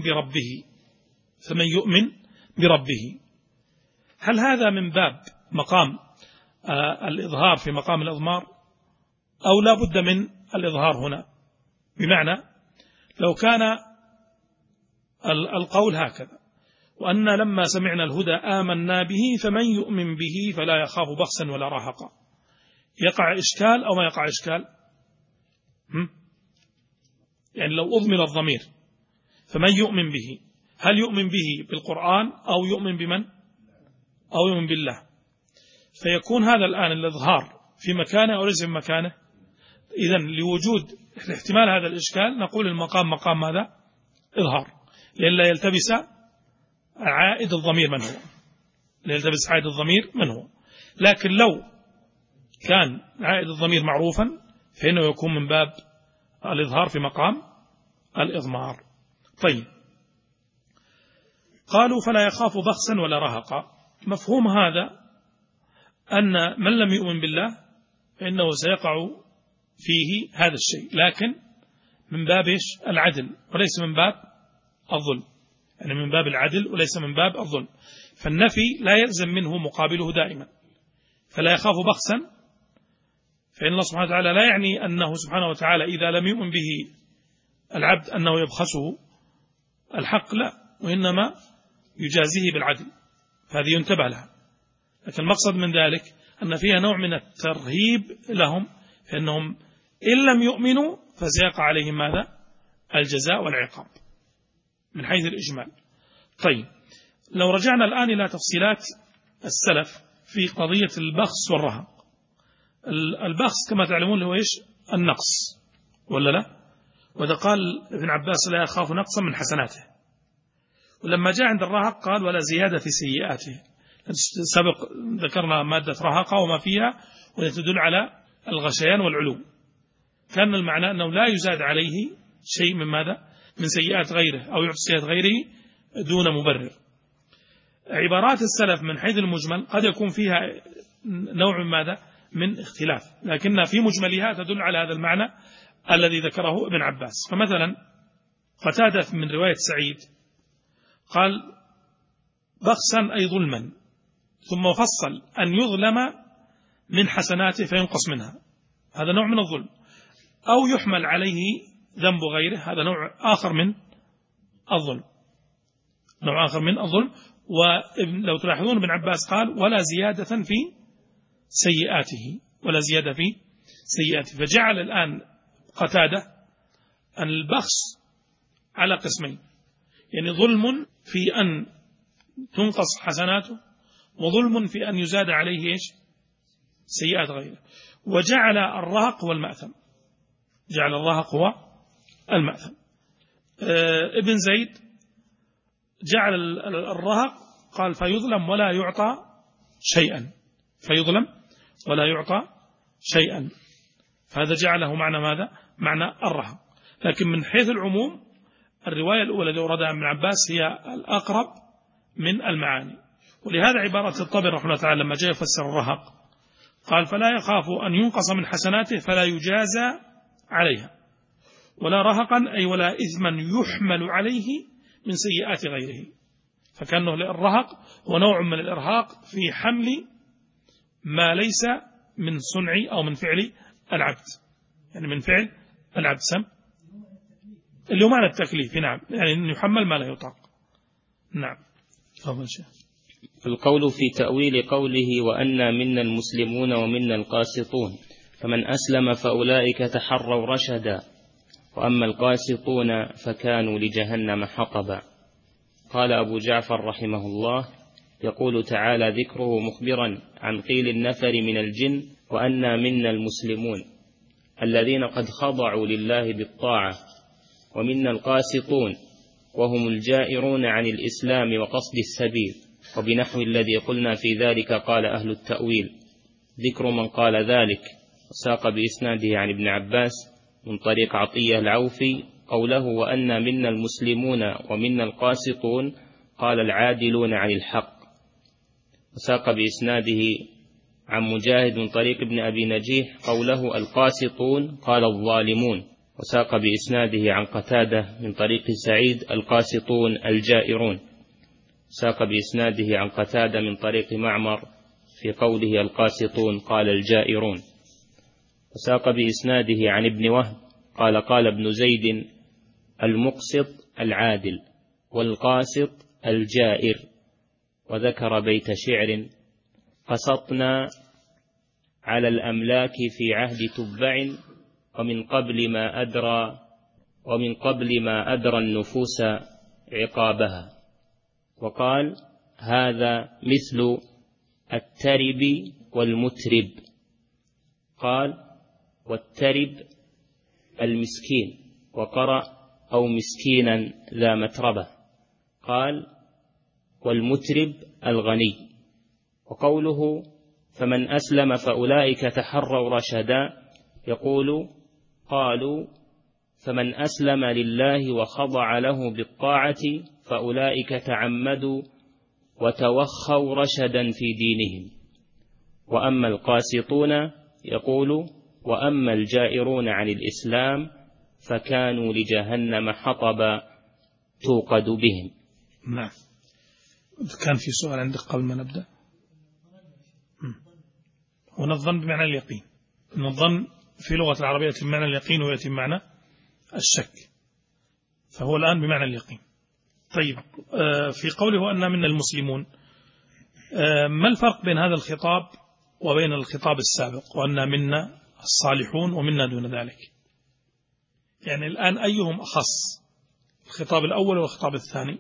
بربه، هل هذا من باب مقام الإظهار في مقام الإضمار أو لا بد من الإظهار هنا؟ بمعنى لو كان القول هكذا وأن لما سمعنا الهدى آمنا به فمن يؤمن به فلا يخاف بخسا ولا رهقا، يقع إشكال أو ما يقع إشكال؟ يعني لو أضمر الضمير فمن يؤمن به، هل يؤمن به بالقرآن أو يؤمن بمن؟ أو يؤمن بالله؟ فيكون هذا الآن الإظهار في مكانه أو ليس في مكانه. إذن لوجود احتمال هذا الإشكال نقول المقام مقام ماذا؟ إظهار، لئلا يلتبس عائد الضمير من هو، لكن لو كان عائد الضمير معروفا فإنه يكون من باب الإظهار في مقام الإضمار. طيب قالوا فلا يخاف بخسا ولا رهقا، مفهوم هذا أن من لم يؤمن بالله فإنه سيقع فيه هذا الشيء، لكن من باب العدل وليس من باب الظلم، يعني من باب العدل وليس من باب الظلم. فالنفي لا يلزم منه مقابله دائما، فلا يخاف بخسا، فإن الله سبحانه وتعالى لا يعني أنه سبحانه وتعالى إذا لم يؤمن به العبد أنه يبخسه الحق، لا، وإنما يجازيه بالعدل، فهذه ينتبه لها. لكن المقصد من ذلك أن فيها نوع من الترهيب لهم، فإنهم إن لم يؤمنوا فسيقع عليهم ماذا؟ الجزاء والعقاب من حيث الإجمال. طيب لو رجعنا الآن إلى تفصيلات السلف في قضية البخس والرهق. البخس كما تعلمون هو إيش؟ النقص ولا لا؟ وإذا قال ابن عباس لا يخاف نقصا من حسناته، ولما جاء عند الرهق قال ولا زيادة في سيئاته. سبق ذكرنا مادة رهقة وما فيها وتدل على الغشيان والعلو. كان المعنى أنه لا يزاد عليه شيء من ماذا؟ من سيئات غيره أو يعطي سيئات غيره دون مبرر. عبارات السلف من حيث المجمل قد يكون فيها نوع من ماذا؟ من اختلاف، لكنها في مجملها تدل على هذا المعنى الذي ذكره ابن عباس. فمثلا قتادة من رواية سعيد قال بخسا أي ظلما، ثم فصل أن يظلم من حسناته فينقص منها، هذا نوع من الظلم، أو يحمل عليه ذنب غيره، هذا نوع آخر من الظلم، نوع آخر من الظلم. ولو تلاحظون ابن عباس قال ولا زيادة في سيئاته، ولا زيادة في سيئاته. فجعل الآن قتادة البخس على قسمين، يعني ظلم في أن تنقص حسناته، وظلم في أن يزاد عليه إيش؟ سيئات غيره. وجعل الرهق هو المأثم، جعل الرهق هو المأثم. ابن زيد جعل الرهق قال فيظلم ولا يعطى شيئا، فيظلم ولا يعطى شيئا، فهذا جعله معنى ماذا؟ معنى الرهق. لكن من حيث العموم الرواية الأولى التي وردها ابن عباس هي الأقرب من المعاني. ولهذا عبارة الطبري رحمه الله تعالى لما جاء يفسر الرهق قال فلا يخاف أن ينقص من حسناته فلا يجازى عليها، ولا رهقا أي ولا إثما يحمل عليه من سيئات غيره. فكأنه الرهق هو نوع من الإرهاق في حمل ما ليس من صنع أو من فعل العبد، يعني من فعل العبد سم اللي هو معنى التكليف. نعم، يعني أن يحمل ما لا يطاق. نعم تفضل شيخ. القول في تأويل قوله وأنا منا المسلمون ومنا القاسطون، فمن أسلم فأولئك تحروا رشدا، وأما القاسطون فكانوا لجهنم حطبا. قال أبو جعفر رحمه الله يقول تعالى ذكره مخبرا عن قيل النفر من الجن وأنا منا المسلمون الذين قد خضعوا لله بالطاعة، ومنا القاسطون وهم الجائرون عن الإسلام وقصد السبيل، وبنحو الذي قلنا في ذلك قال أهل التأويل. ذكر من قال ذلك وساق بإسناده عن ابن عباس من طريق عطية العوفي قوله وأنا منا المسلمون ومنا القاسطون قال العادلون عن الحق، وساق بإسناده عن مجاهد من طريق ابن أبي نجيح قوله القاسطون قال الظالمون، وساق بإسناده عن قتادة من طريق سعيد القاسطون الجائرون، ساق بإسناده عن قتادة من طريق معمر في قوله القاسطون قال الجائرون، وساق بإسناده عن ابن وهب قال قال ابن زيد المقسط العادل والقاسط الجائر، وذكر بيت شعر قسطنا على الأملاك في عهد تبع ومن قبل ما أدرى النفوس عقابها. وقال هذا مثل الترب والمترب، قال والترب المسكين، وقرأ أو مسكينا ذا متربة، قال والمترب الغني. وقوله فمن أسلم فأولئك تحروا رشدا يقول قالوا فمن أسلم لله وخضع له بالطاعة فأولئك تعمدوا وتوخوا رشدا في دينهم. وأما القاسطون يقول وأما الجائرون عن الإسلام فكانوا لجهنم حطبا توقد بهم. نعم. كان في سؤال عندك قبل ما نبدأ؟ هنا الظن بمعنى اليقين، إن الظن في لغة العربية بمعنى اليقين ويأتي بمعنى الشك، فهو الآن بمعنى اليقين. طيب في قوله أن منا المسلمون، ما الفرق بين هذا الخطاب وبين الخطاب السابق وأن منا الصالحون ومنا دون ذلك؟ يعني الآن أيهم أخص، الخطاب الأول والخطاب الثاني؟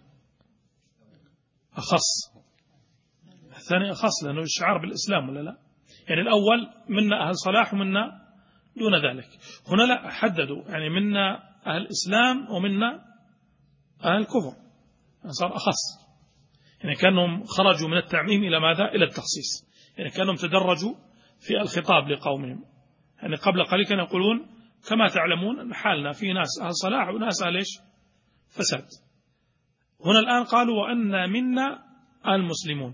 أخص، الثاني أخص لأنه الشعار بالإسلام ولا لا؟ يعني الأول منا أهل صلاح ومنا دون ذلك. هنا لا، حددوا يعني منا أهل الإسلام ومنا أهل الكفر، يعني صار أخص، يعني كأنهم خرجوا من التعميم إلى ماذا؟ إلى التخصيص، يعني كأنهم تدرجوا في الخطاب لقومهم. يعني قبل قليل كانوا يقولون كما تعلمون أن حالنا في ناس أهل صلاح وناس أهل إيش؟ فساد. هنا الآن قالوا وأن منا المسلمون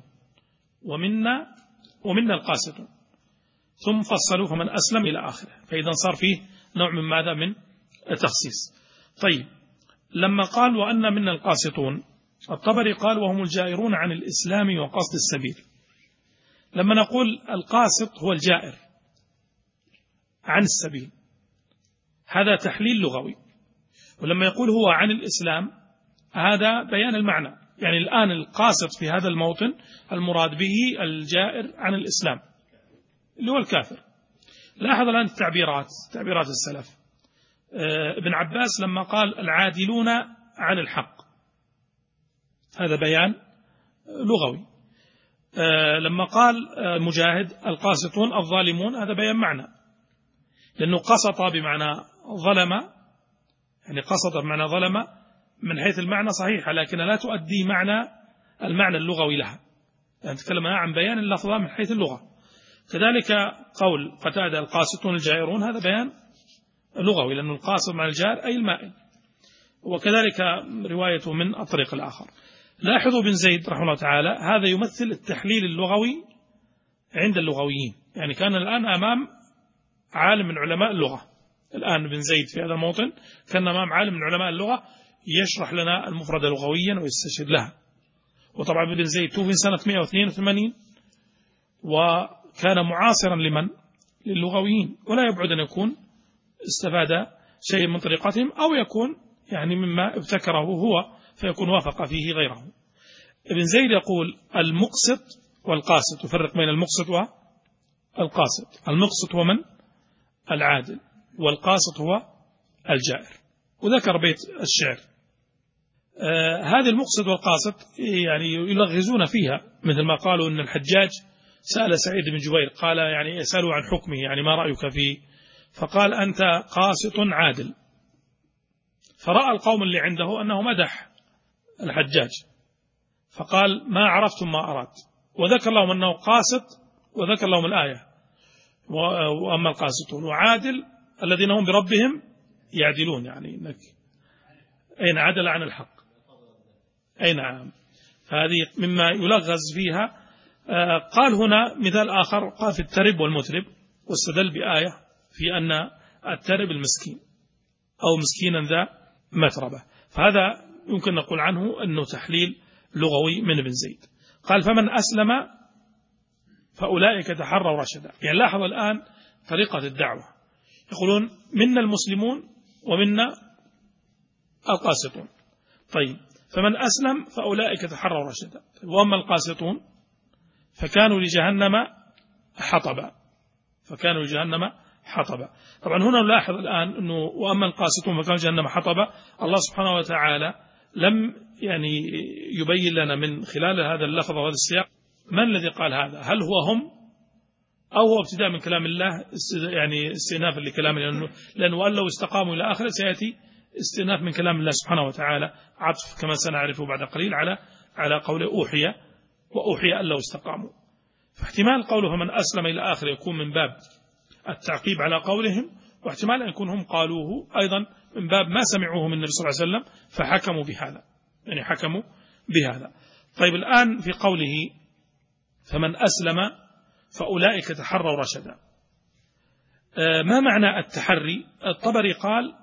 ومنا القاسطون، ثم فصلوا فمن أسلم إلى آخره، فإذا صار فيه نوع من ماذا؟ من التخصيص. طيب، لما قال وأن منا القاسطون، الطبري قال وهم الجائرون عن الإسلام وقصد السبيل. لما نقول القاسط هو الجائر عن السبيل، هذا تحليل لغوي، ولما يقول هو عن الإسلام هذا بيان المعنى. يعني الآن القاسط في هذا الموطن المراد به الجائر عن الإسلام اللي هو الكافر. لاحظ الآن تعبيرات السلف. ابن عباس لما قال العادلون عن الحق، هذا بيان لغوي. لما قال مجاهد القاسطون الظالمون، هذا بيان معنى، لأنه قسط بمعنى ظلم، يعني قسط بمعنى ظلم من حيث المعنى صحيحة، لكن لا تؤدي المعنى اللغوي لها، يعني تكلم عن بيان اللفظة من حيث اللغة. كذلك قول قتادة القاسطون الجائرون، هذا بيان لغوي، لأنه القاسط مع الجار أي المائل. وكذلك روايته من الطريق الآخر. لاحظوا بن زيد رحمه الله تعالى، هذا يمثل التحليل اللغوي عند اللغويين، يعني كان الآن أمام عالم من علماء اللغة. الآن بن زيد في هذا الموطن كان أمام عالم من علماء اللغة يشرح لنا المفردة لغويا ويستشهد لها. وطبعا بن زيد توفي سنة 182، وكان معاصرا للغويين، ولا يبعد أن يكون استفاد شيء من طريقتهم، أو يكون يعني مما ابتكره هو فيكون وافق فيه غيره. ابن زيد يقول المقسط والقاسط، يفرق بين المقسط والقاسط. المقسط هو من؟ العادل، والقاسط هو الجائر. وذكر بيت الشعر. هذه المقسط والقاسط يعني يلغزون فيها، مثل ما قالوا أن الحجاج سأل سعيد بن جبير، قال يعني يسألوا عن حكمه، يعني ما رأيك فيه؟ فقال أنت قاسط عادل. فرأى القوم اللي عنده أنه مدح الحجاج، فقال ما عرفتم ما أراد، وذكر لهم أنه قاسط، وذكر لهم الآية وأما القاسطون وعادل الذين هم بربهم يعدلون، يعني إنك أين عدل عن الحق، أي نعم. فهذه مما يلغز فيها. قال هنا مثال آخر، قال في الترب والمترب، واستدل بآية في أن الترب المسكين أو مسكينا ذا متربة. فهذا يمكن نقول عنه أنه تحليل لغوي من ابن زيد. قال فمن أسلم فأولئك تحروا رشدا. يعني لاحظ الآن طريقة الدعوة، يقولون منا المسلمون ومنا القاسطون. طيب، فمن أسلم فأولئك تحروا رشدا، وأما القاسطون فكانوا لجهنم حطبا. طبعا هنا نلاحظ الآن أنه وأما القاسطون فكانوا لجهنم حطبا، الله سبحانه وتعالى لم يعني يبين لنا من خلال هذا اللفظ وهذا السياق من الذي قال هذا، هل هو هم أو هو ابتداء من كلام الله، يعني استئنافا لكلامه، لأنه وأن لو استقاموا إلى آخره سيأتي استئناف من كلام الله سبحانه وتعالى، عطف كما سنعرفه بعد قليل على قوله وأوحي أن لو استقاموا. فاحتمال قوله فمن أسلم إلى آخره يكون من باب التعقيب على قولهم، واحتمال أن يكون هم قالوه أيضا من باب ما سمعوه من النبي صلى الله عليه وسلم فحكموا بهذا، يعني حكموا بهذا. طيب، الآن في قوله فمن أسلم فأولئك تحروا رشدا، ما معنى التحري؟ الطبري قال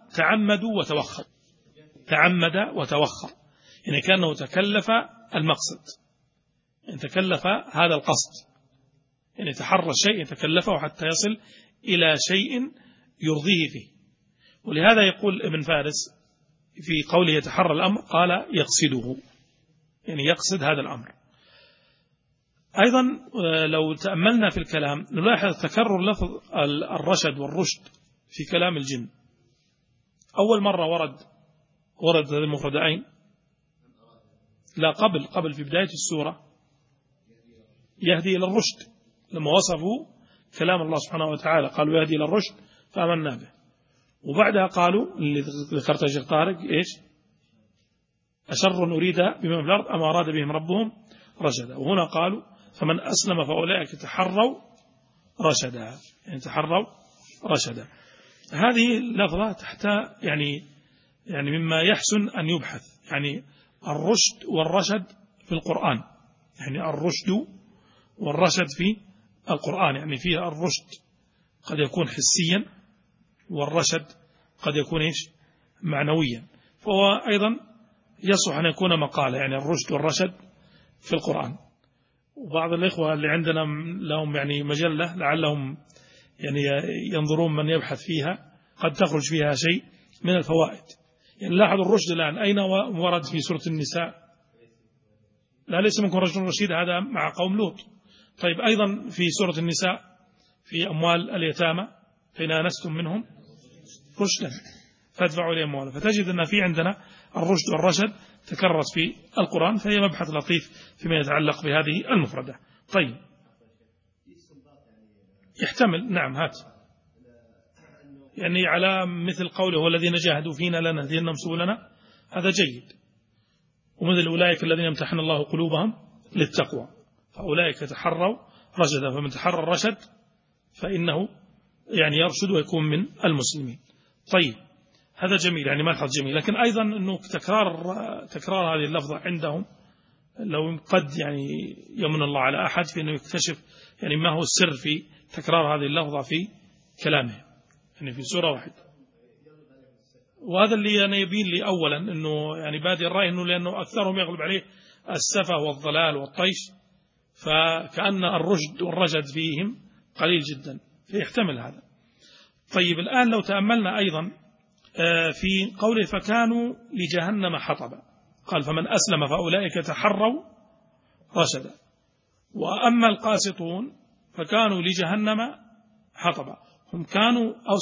تعمد وتوخى، يعني كأنه تكلف المقصد، يعني تكلف هذا القصد، يعني تحرى الشيء يتكلفه حتى يصل إلى شيء يرضيه فيه. ولهذا يقول ابن فارس في قوله يتحرى الأمر قال يقصده، يعني يقصد هذا الأمر. أيضا لو تأملنا في الكلام نلاحظ تكرر لفظ الرشد والرشد في كلام الجن، أول مرة ورد هذه المفردة أين؟ لا، قبل في بداية السورة، يهدي إلى الرشد، لما وصفوا كلام الله سبحانه وتعالى قالوا يهدي إلى الرشد فآمنا به. وبعدها قالوا اللي ذكرتها الشيخ طارق إيش؟ أشر نريد بمن في الأرض أم أراد بهم ربهم رشدا. وهنا قالوا فمن أسلم فأولئك تحروا رشدا، يعني تحروا رشدا. هذه اللفظة تحت يعني مما يحسن أن يبحث، يعني الرشد والرشد في القرآن، يعني الرشد والرشد في القرآن، يعني فيها الرشد قد يكون حسيا والرشد قد يكون إيش؟ معنويا. فهو أيضا يصح أن يكون مقالة، يعني الرشد والرشد في القرآن. وبعض الإخوة اللي عندنا لهم يعني مجلة لعلهم يعني ينظرون من يبحث فيها، قد تخرج فيها شيء من الفوائد. يعني لاحظوا الرشد الآن أين ورد في سورة النساء؟ لا، ليس منكم رجل رشيد، هذا مع قوم لوط. طيب أيضا في سورة النساء في أموال اليتامى فإن آنستم منهم رشدا فادفعوا إليهم أموالهم. فتجد أن في عندنا الرشد والرشد تكررت في القرآن، فهي مبحث لطيف فيما يتعلق بهذه المفردة. طيب يحتمل، نعم، هات يعني على مثل قوله والذين جاهدوا فينا لنهدينهم سبلنا، هذا جيد. ومثل أولئك الذين امتحن الله قلوبهم للتقوى فأولئك تحروا رشدا، فمن تحرى الرشد فإنه يعني يرشد ويكون من المسلمين. طيب هذا جميل، يعني ملحظ جميل. لكن أيضا أنه تكرار هذه اللفظة عندهم لو قد يعني يمن الله على أحد في أنه يكتشف يعني ما هو السر في تكرار هذه اللفظة في كلامه، يعني في سورة واحدة. وهذا اللي أنا يبين لي أولا أنه يعني بادي الرأي أنه لأنه أكثرهم يغلب عليه السفه والضلال والطيش، فكأن الرشد والرشد فيهم قليل جدا، فيحتمل هذا. طيب الآن لو تأملنا أيضا في قوله فكانوا لجهنم حطبا، قال فمن أسلم فأولئك تحروا رشدا. وأما القاسطون فكانوا لجهنم حطبا، هم كانوا أو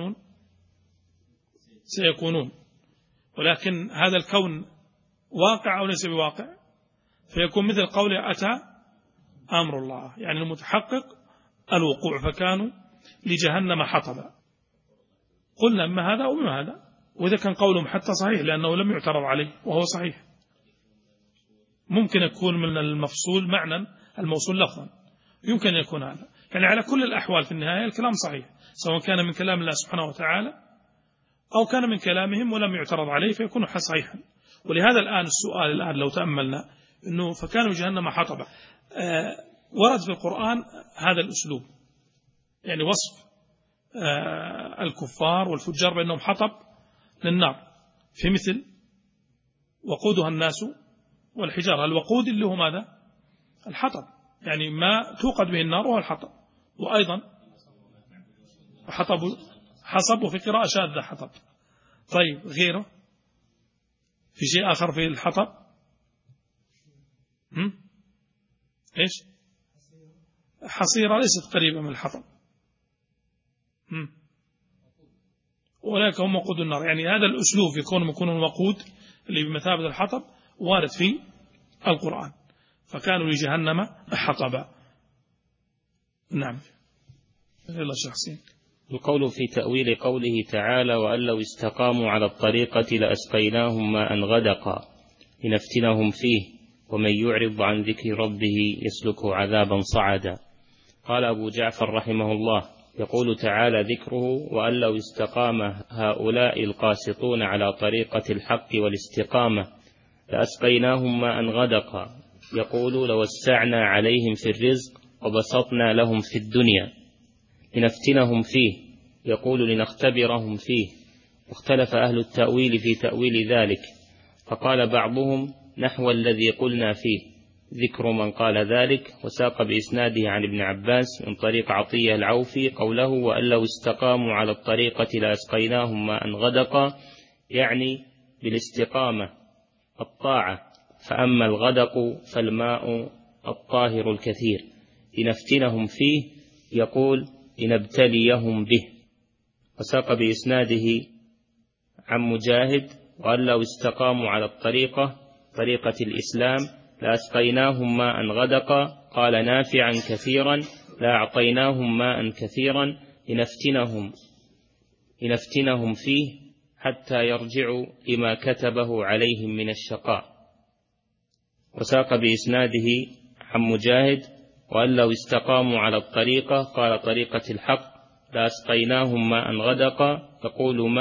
سيكونون، ولكن هذا الكون واقع أو ليس بواقع، فيكون مثل قوله أتى أمر الله، يعني المتحقق الوقوع، فكانوا لجهنم حطبا. قلنا أما هذا وما هذا، وإذا كان قولهم حتى صحيح لأنه لم يعترض عليه وهو صحيح، ممكن يكون من المفصول معنى الموصول لفظا، يمكن أن يكون هذا. يعني على كل الأحوال في النهاية الكلام صحيح، سواء كان من كلام الله سبحانه وتعالى أو كان من كلامهم ولم يعترض عليه فيكون صحيحا. ولهذا الآن السؤال الآن لو تأملنا أنه فكانوا جهنم حطبا، ورد في القرآن هذا الأسلوب، يعني وصف الكفار والفجار بأنهم حطب للنار، في مثل وقودها الناس والحجارة. الوقود اللي هو ماذا؟ الحطب، يعني ما توقد به النار وهو الحطب. وأيضا حصب، وفي قراءة شاذة حطب. طيب غيره في شيء آخر في الحطب؟ إيش؟ حصيرة ليست قريبة من الحطب، أولئك هم وقود النار. يعني هذا الأسلوب يكون الوقود اللي بمثابة الحطب وارد في القرآن، فكانوا لجهنم حطبا. نعم. يلا شخصين. القول في تأويل قوله تعالى وأن لو استقاموا على الطريقة لأسقيناهم ماء غدقا لنفتنهم فيه ومن يعرض عن ذكر ربه يسلكه عذابا صعدا. قال أبو جعفر رحمه الله يقول تعالى ذكره وأن لو استقام هؤلاء القاسطون على طريقة الحق والاستقامة لأسقيناهم ماء غدقا، يقول لوسعنا عليهم في الرزق وبسطنا لهم في الدنيا لنفتنهم فيه، يقول لنختبرهم فيه. واختلف أهل التأويل في تأويل ذلك، فقال بعضهم نحو الذي قلنا فيه ذكر من قال ذلك، وساق بإسناده عن ابن عباس من طريق عطية العوفي قوله وأن لو استقاموا على الطريقة لأسقيناهم ماء غدقا، يعني بالاستقامة الطاعة، فأما الغدق فالماء الطاهر الكثير لنفتنهم فيه، يقول لنبتليهم به. وساق بإسناده عن مجاهد وأن لو استقاموا على طريقة الإسلام لأسقيناهم ماء غدقا. قال نافع عن كثيرا لأعطيناهم ماء كثيرا لنفتنهم فيه حتى يرجعوا لما كتبه عليهم من الشقاء. وساق بإسناده عن مجاهد وأن لو استقاموا على الطريقة قال طريقة الحق لأسقيناهم ماء غدقا. تقول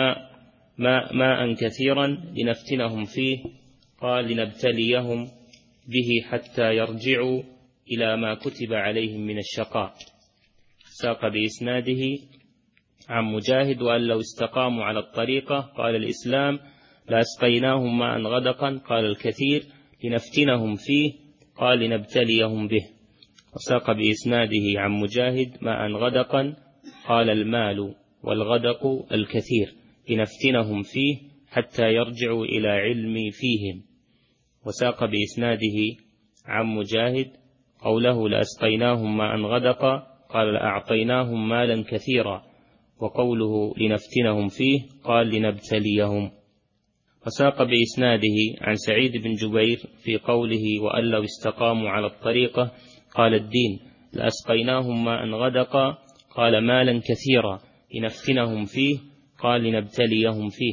ماء كثيرا لنفتنهم فيه قال لنبتليهم به حتى يرجعوا إلى ما كتب عليهم من الشقاء. ساق بإسناده عن مجاهد وأن لو استقاموا على الطريقة قال الإسلام لأسقيناهم ماء غدقا. قال الكثير لنفتنهم فيه قال لنبتليهم به. وساق بإسناده عن مجاهد ماء غدقا قال المال والغدق الكثير لنفتنهم فيه حتى يرجعوا إلى علمي فيهم. وساق بإسناده عن مجاهد قوله لأسقيناهم ماء غدقا قال لأعطيناهم مالا كثيرا. وقوله لنفتنهم فيه قال لنبتليهم. وساق بإسناده عن سعيد بن جبير في قوله وأن لو استقاموا على الطريقة قال الدين لأسقيناهم ماء غدقا قال مالا كثيرا لنفتنهم فيه قال لنبتليهم فيه.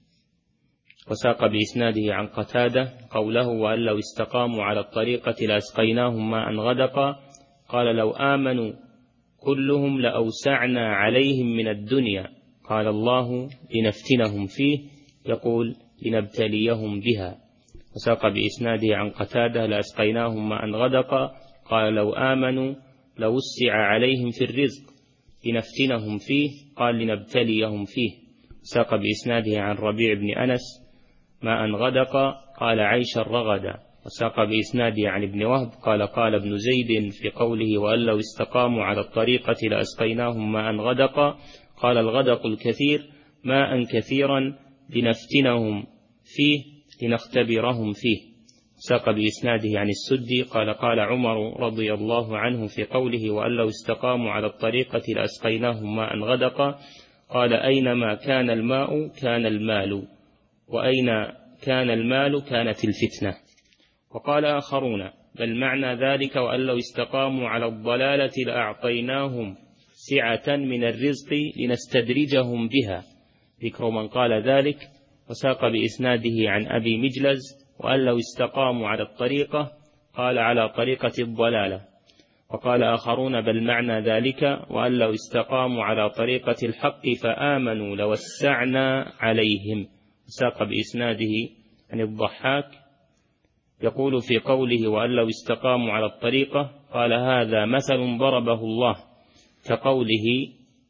وساق بإسناده عن قتادة قوله وأن لو استقاموا على الطريقة لأسقيناهم ماء غدقا قال لو آمنوا كلهم لأوسعنا عليهم من الدنيا. قال الله لنفتنهم فيه يقول لنبتليهم بها. وساق بإسناده عن قتادة لأسقيناهم ماء غدقا قال لو آمنوا لوسع عليهم في الرزق لنفتنهم فيه قال لنبتليهم فيه. ساق بإسناده عن ربيع بن أنس ماء غدقا قال عيشا رغدا. وساق بإسناده عن ابن وهب قال ابن زيد في قوله وأن لو استقاموا على الطريقة لأسقيناهم ماء غدقا قال الغدق الكثير ماء كثيرا لنفتنهم فيه لنختبرهم فيه. ساق بإسناده عن السدي قال عمر رضي الله عنه في قوله وأن لو استقاموا على الطريقة لأسقيناهم ماء غدقا قال أينما كان الماء كان المال وأين كان المال كانت الفتنة. وقال آخرون بل معنى ذلك وأن لو استقاموا على الضلالة لأعطيناهم سعة من الرزق لنستدرجهم بها. ذكر من قال ذلك. وساق بإسناده عن أبي مجلز وأن لو استقاموا على الطريقة قال على طريقة الضلالة. وقال آخرون بل معنى ذلك وأن لو استقاموا على طريقة الحق فآمنوا لوسعنا عليهم. وساق بإسناده عن الضحاك يقول في قوله وأن لو استقاموا على الطريقة قال هذا مثل ضربه الله كقوله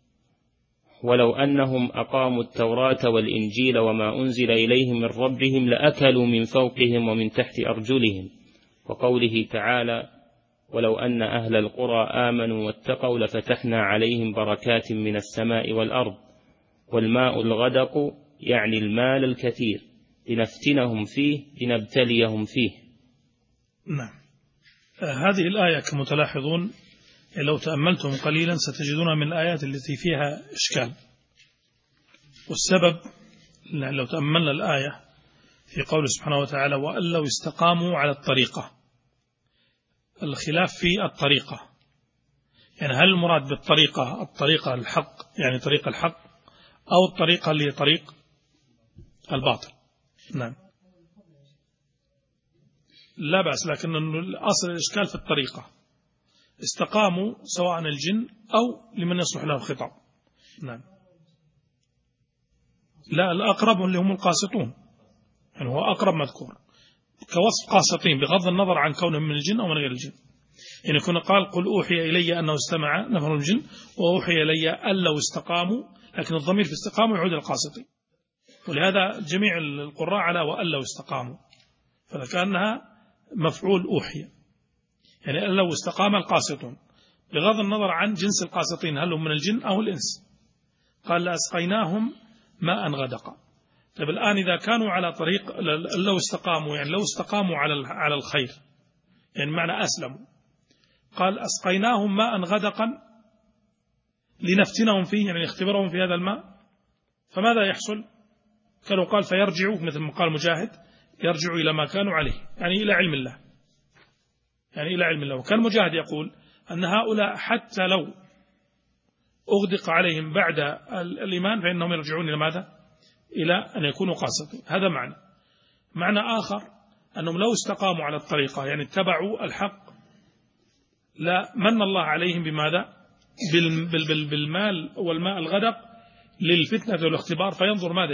ولو أنهم أقاموا التوراة والإنجيل وما أنزل إليهم من ربهم لأكلوا من فوقهم ومن تحت أرجلهم. وقوله تعالى ولو أن أهل القرى آمنوا واتقوا لفتحنا عليهم بركات من السماء والأرض. والماء الغدق يعني المال الكثير لنفتنهم فيه لنبتليهم فيه. نعم. هذه الآية كما تلاحظون لو تأملتم قليلا ستجدونها من الآيات التي فيها إشكال. والسبب لو تأملنا الآية في قول سبحانه وتعالى وأن لو استقاموا على الطريقة، الخلاف في الطريقة، يعني هل المراد بالطريقة الطريقة الحق يعني طريق الحق أو الطريقة اللي طريق الباطل؟ نعم لا بأس، لكن الأصل الإشكال في الطريقة. استقاموا سواء الجن أو لمن يصلح له الخطاب. نعم لا الأقرب اللي هم القاسطون، يعني هو أقرب مذكور كوصف قاسطين بغض النظر عن كونهم من الجن أو من غير الجن. يعني كنا قال قل أوحي إلي أنه استمع نفر من الجن وأوحي إلي أن لو استقاموا، لكن الضمير في استقاموا يعود القاسطين، ولهذا جميع القراء على وأن لو استقاموا، فكأنها مفعول أوحي، يعني أن لو استقام القاسطون بغض النظر عن جنس القاسطين هل هم من الجن أو الإنس. قال لأسقيناهم ماء غدقا. طيب الآن إذا كانوا على طريق لو استقاموا، يعني لو استقاموا على الخير، يعني معنى أسلموا، قال أسقيناهم ماء غدقا لنفتنهم فيه، يعني نختبرهم في هذا الماء، فماذا يحصل؟ كانوا قال فيرجعوا مثل ما قال مجاهد يرجعوا إلى ما كانوا عليه، يعني إلى علم الله، يعني إلى علم الله. وكان مجاهد يقول أن هؤلاء حتى لو أغدق عليهم بعد الإيمان فإنهم يرجعون إلى ماذا؟ إلى أن يكونوا قاسطين. هذا معنى آخر أنهم لو استقاموا على الطريقة يعني اتبعوا الحق لا من الله عليهم بماذا؟ بالمال والماء الغدق للفتنة والاختبار، فينظر ماذا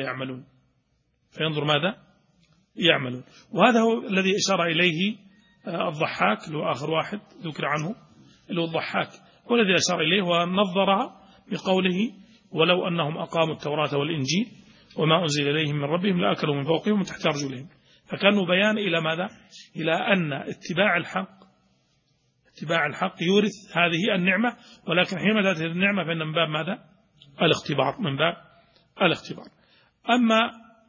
يعملون. وهذا هو الذي أشار إليه الضحاك، اللي هو آخر واحد ذكر عنه، اللي هو الضحاك، هو الذي أشار إليه ونظرها بقوله ولو أنهم أقاموا التوراة والإنجيل وما أنزل إليهم من ربهم لأكلوا من فوقهم ومن تحت أرجلهم. فكانوا بيان إلى ماذا؟ إلى أن اتباع الحق يورث هذه النعمة، ولكن حينما تأتي النعمة فإن من باب ماذا؟ الاختبار. أما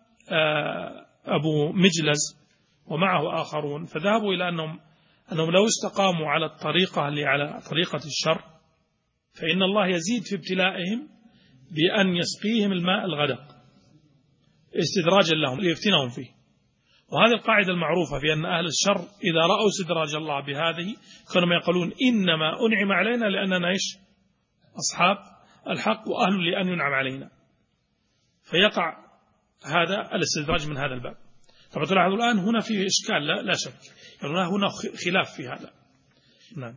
أبو مجلز ومعه آخرون فذهبوا إلى أنهم لو استقاموا على الطريقة اللي على طريقة الشر فإن الله يزيد في ابتلائهم بأن يسقيهم الماء الغدق استدراجا لهم ليفتنهم فيه. وهذه القاعدة المعروفة في أن أهل الشر إذا رأوا استدراج الله بهذه كانوا يقولون إنما أنعم علينا لأننا أصحاب الحق وأهل لأن ينعم علينا، فيقع هذا الاستدراج من هذا الباب. طبعا تلاحظوا الآن هنا فيه إشكال لا شك، يعني هنا خلاف في هذا. نعم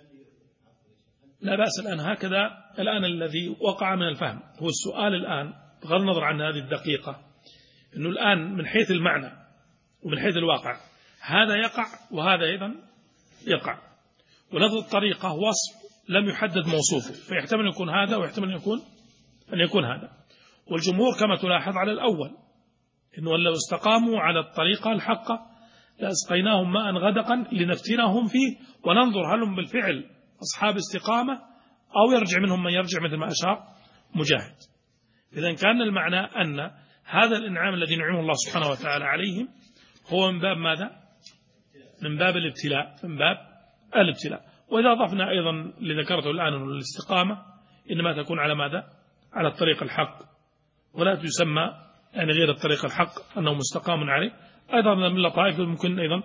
لا بأس. الآن هكذا الآن الذي وقع من الفهم هو السؤال الآن بغض النظر عن هذه الدقيقة، أنه الآن من حيث المعنى ومن حيث الواقع هذا يقع وهذا أيضا يقع، ولفظ الطريقة وصف لم يحدد موصوفه، فيحتمل أن يكون هذا ويحتمل أن يكون هذا. والجمهور كما تلاحظ على الأول، إنه لو استقاموا على الطريقة الحقة لأسقيناهم ماء غدقا لنفتنهم فيه وننظر هل هم بالفعل أصحاب استقامة أو يرجع منهم من يرجع، مثل ما أشار مجاهد. إذن كان المعنى أن هذا الإنعام الذي نعمه الله سبحانه وتعالى عليهم هو من باب ماذا؟ من باب الابتلاء. وإذا أضفنا أيضا لذكرته الآن أن الاستقامة إنما تكون على ماذا؟ على الطريق الحق، ولا تسمى يعني غير الطريق الحق أنه مستقام عليه. أيضا من اللطائف ممكن أيضا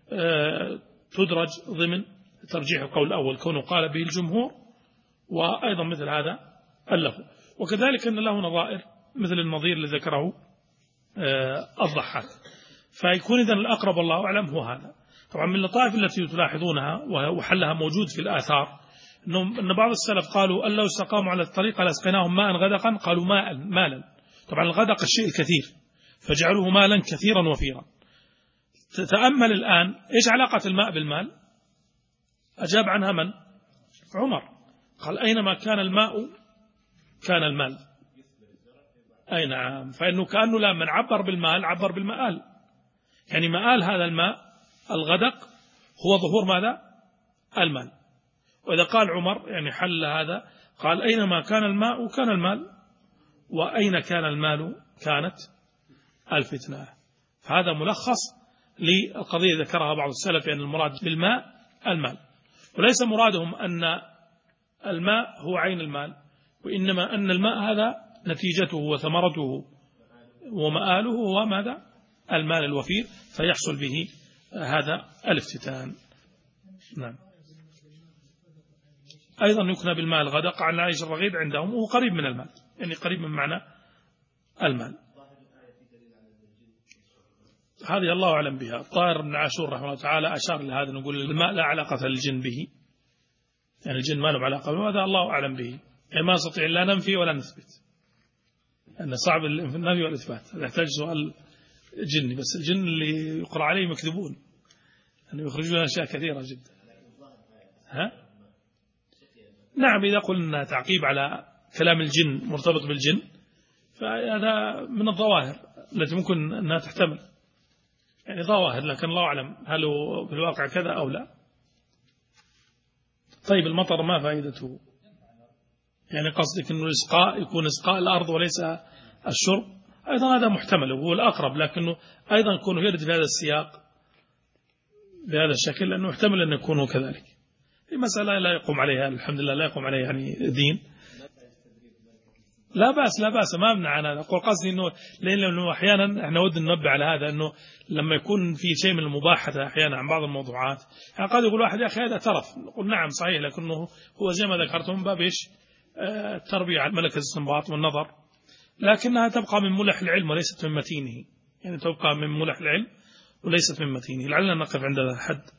تدرج ضمن ترجيح القول الأول كونه قال به الجمهور، وأيضا مثل هذا اللفظ. وكذلك أن له نظائر مثل النظير اللي ذكره الضحاك. فيكون إذن الأقرب والله أعلم هو هذا. طبعا من اللطائف التي تلاحظونها وحلها موجود في الآثار أن بعض السلف قالوا أن لو استقاموا على الطريقة لأسقيناهم ماء غدقا، قالوا مالا. طبعا الغدق الشيء الكثير فجعلوه مالا كثيرا وفيرا. تتأمل الآن إيش علاقة الماء بالمال؟ أجاب عنها من؟ عمر، قال أينما كان الماء كان المال. أي نعم، فإنه كأنه لا من عبر بالمال عبر بالمآل، يعني مآل هذا الماء الغدق هو ظهور ماذا؟ المال. وإذا قال عمر يعني حل هذا، قال أينما كان الماء كان المال، وأين كان المال كانت الفتنة. فهذا ملخص للقضية ذكرها بعض السلف أن المراد بالماء المال، وليس مرادهم أن الماء هو عين المال، وإنما أن الماء هذا نتيجته وثمرته ومآله هو ماذا؟ المال الوفير، فيحصل به هذا الافتتان. نعم. أيضا يكنى بالماء الغدق عن عائشة الرغيب عندهم، وهو قريب من المال، يعني قريب من معنى المال. هذه الله أعلم بها. الطاهر بن عاشور رحمه الله تعالى أشار لهذا، نقول الماء لا علاقة للجن به، يعني الجن ما له علاقة به، وهذا الله أعلم به، يعني ما نستطيع لا ننفي ولا نثبت، لأن صعب النفي والإثبات، هذا يحتاج سؤال جني. بس الجن اللي يقرأ عليهم يكذبون، أنه يخرجون أشياء كثيرة جدا. نعم، إذا قلنا تعقيب على كلام الجن مرتبط بالجن فهذا من الظواهر التي ممكن أنها تحتمل، يعني ظواهر، لكن الله أعلم هل هو في الواقع كذا أو لا. طيب المطر ما فائدته؟ يعني قصدك أنه الإسقاء يكون إسقاء الأرض وليس الشرب؟ أيضا هذا محتمل وهو الأقرب، لكنه أيضا يكون يرد في هذا السياق بهذا الشكل، لأنه يحتمل أن يكون كذلك. في مسألة لا يقوم عليها الحمد لله، لا يقوم عليها يعني دين. لا بأس ما أمنع أنا أقول قصدي إنه لأنه أحيانا إحنا ود ننبه على هذا إنه لما يكون في شيء من المباحثة أحيانا عن بعض الموضوعات يعني قد يقول واحد يا أخي هذا ترف، نقول نعم صحيح، لكنه هو زي ما ذكرت من باب إيش التربية على ملكة الاستنباط والنظر، لكنها تبقى من ملح العلم وليست من متينه، يعني تبقى من ملح العلم وليست من متينه. لعلنا نقف عند هذا الحد.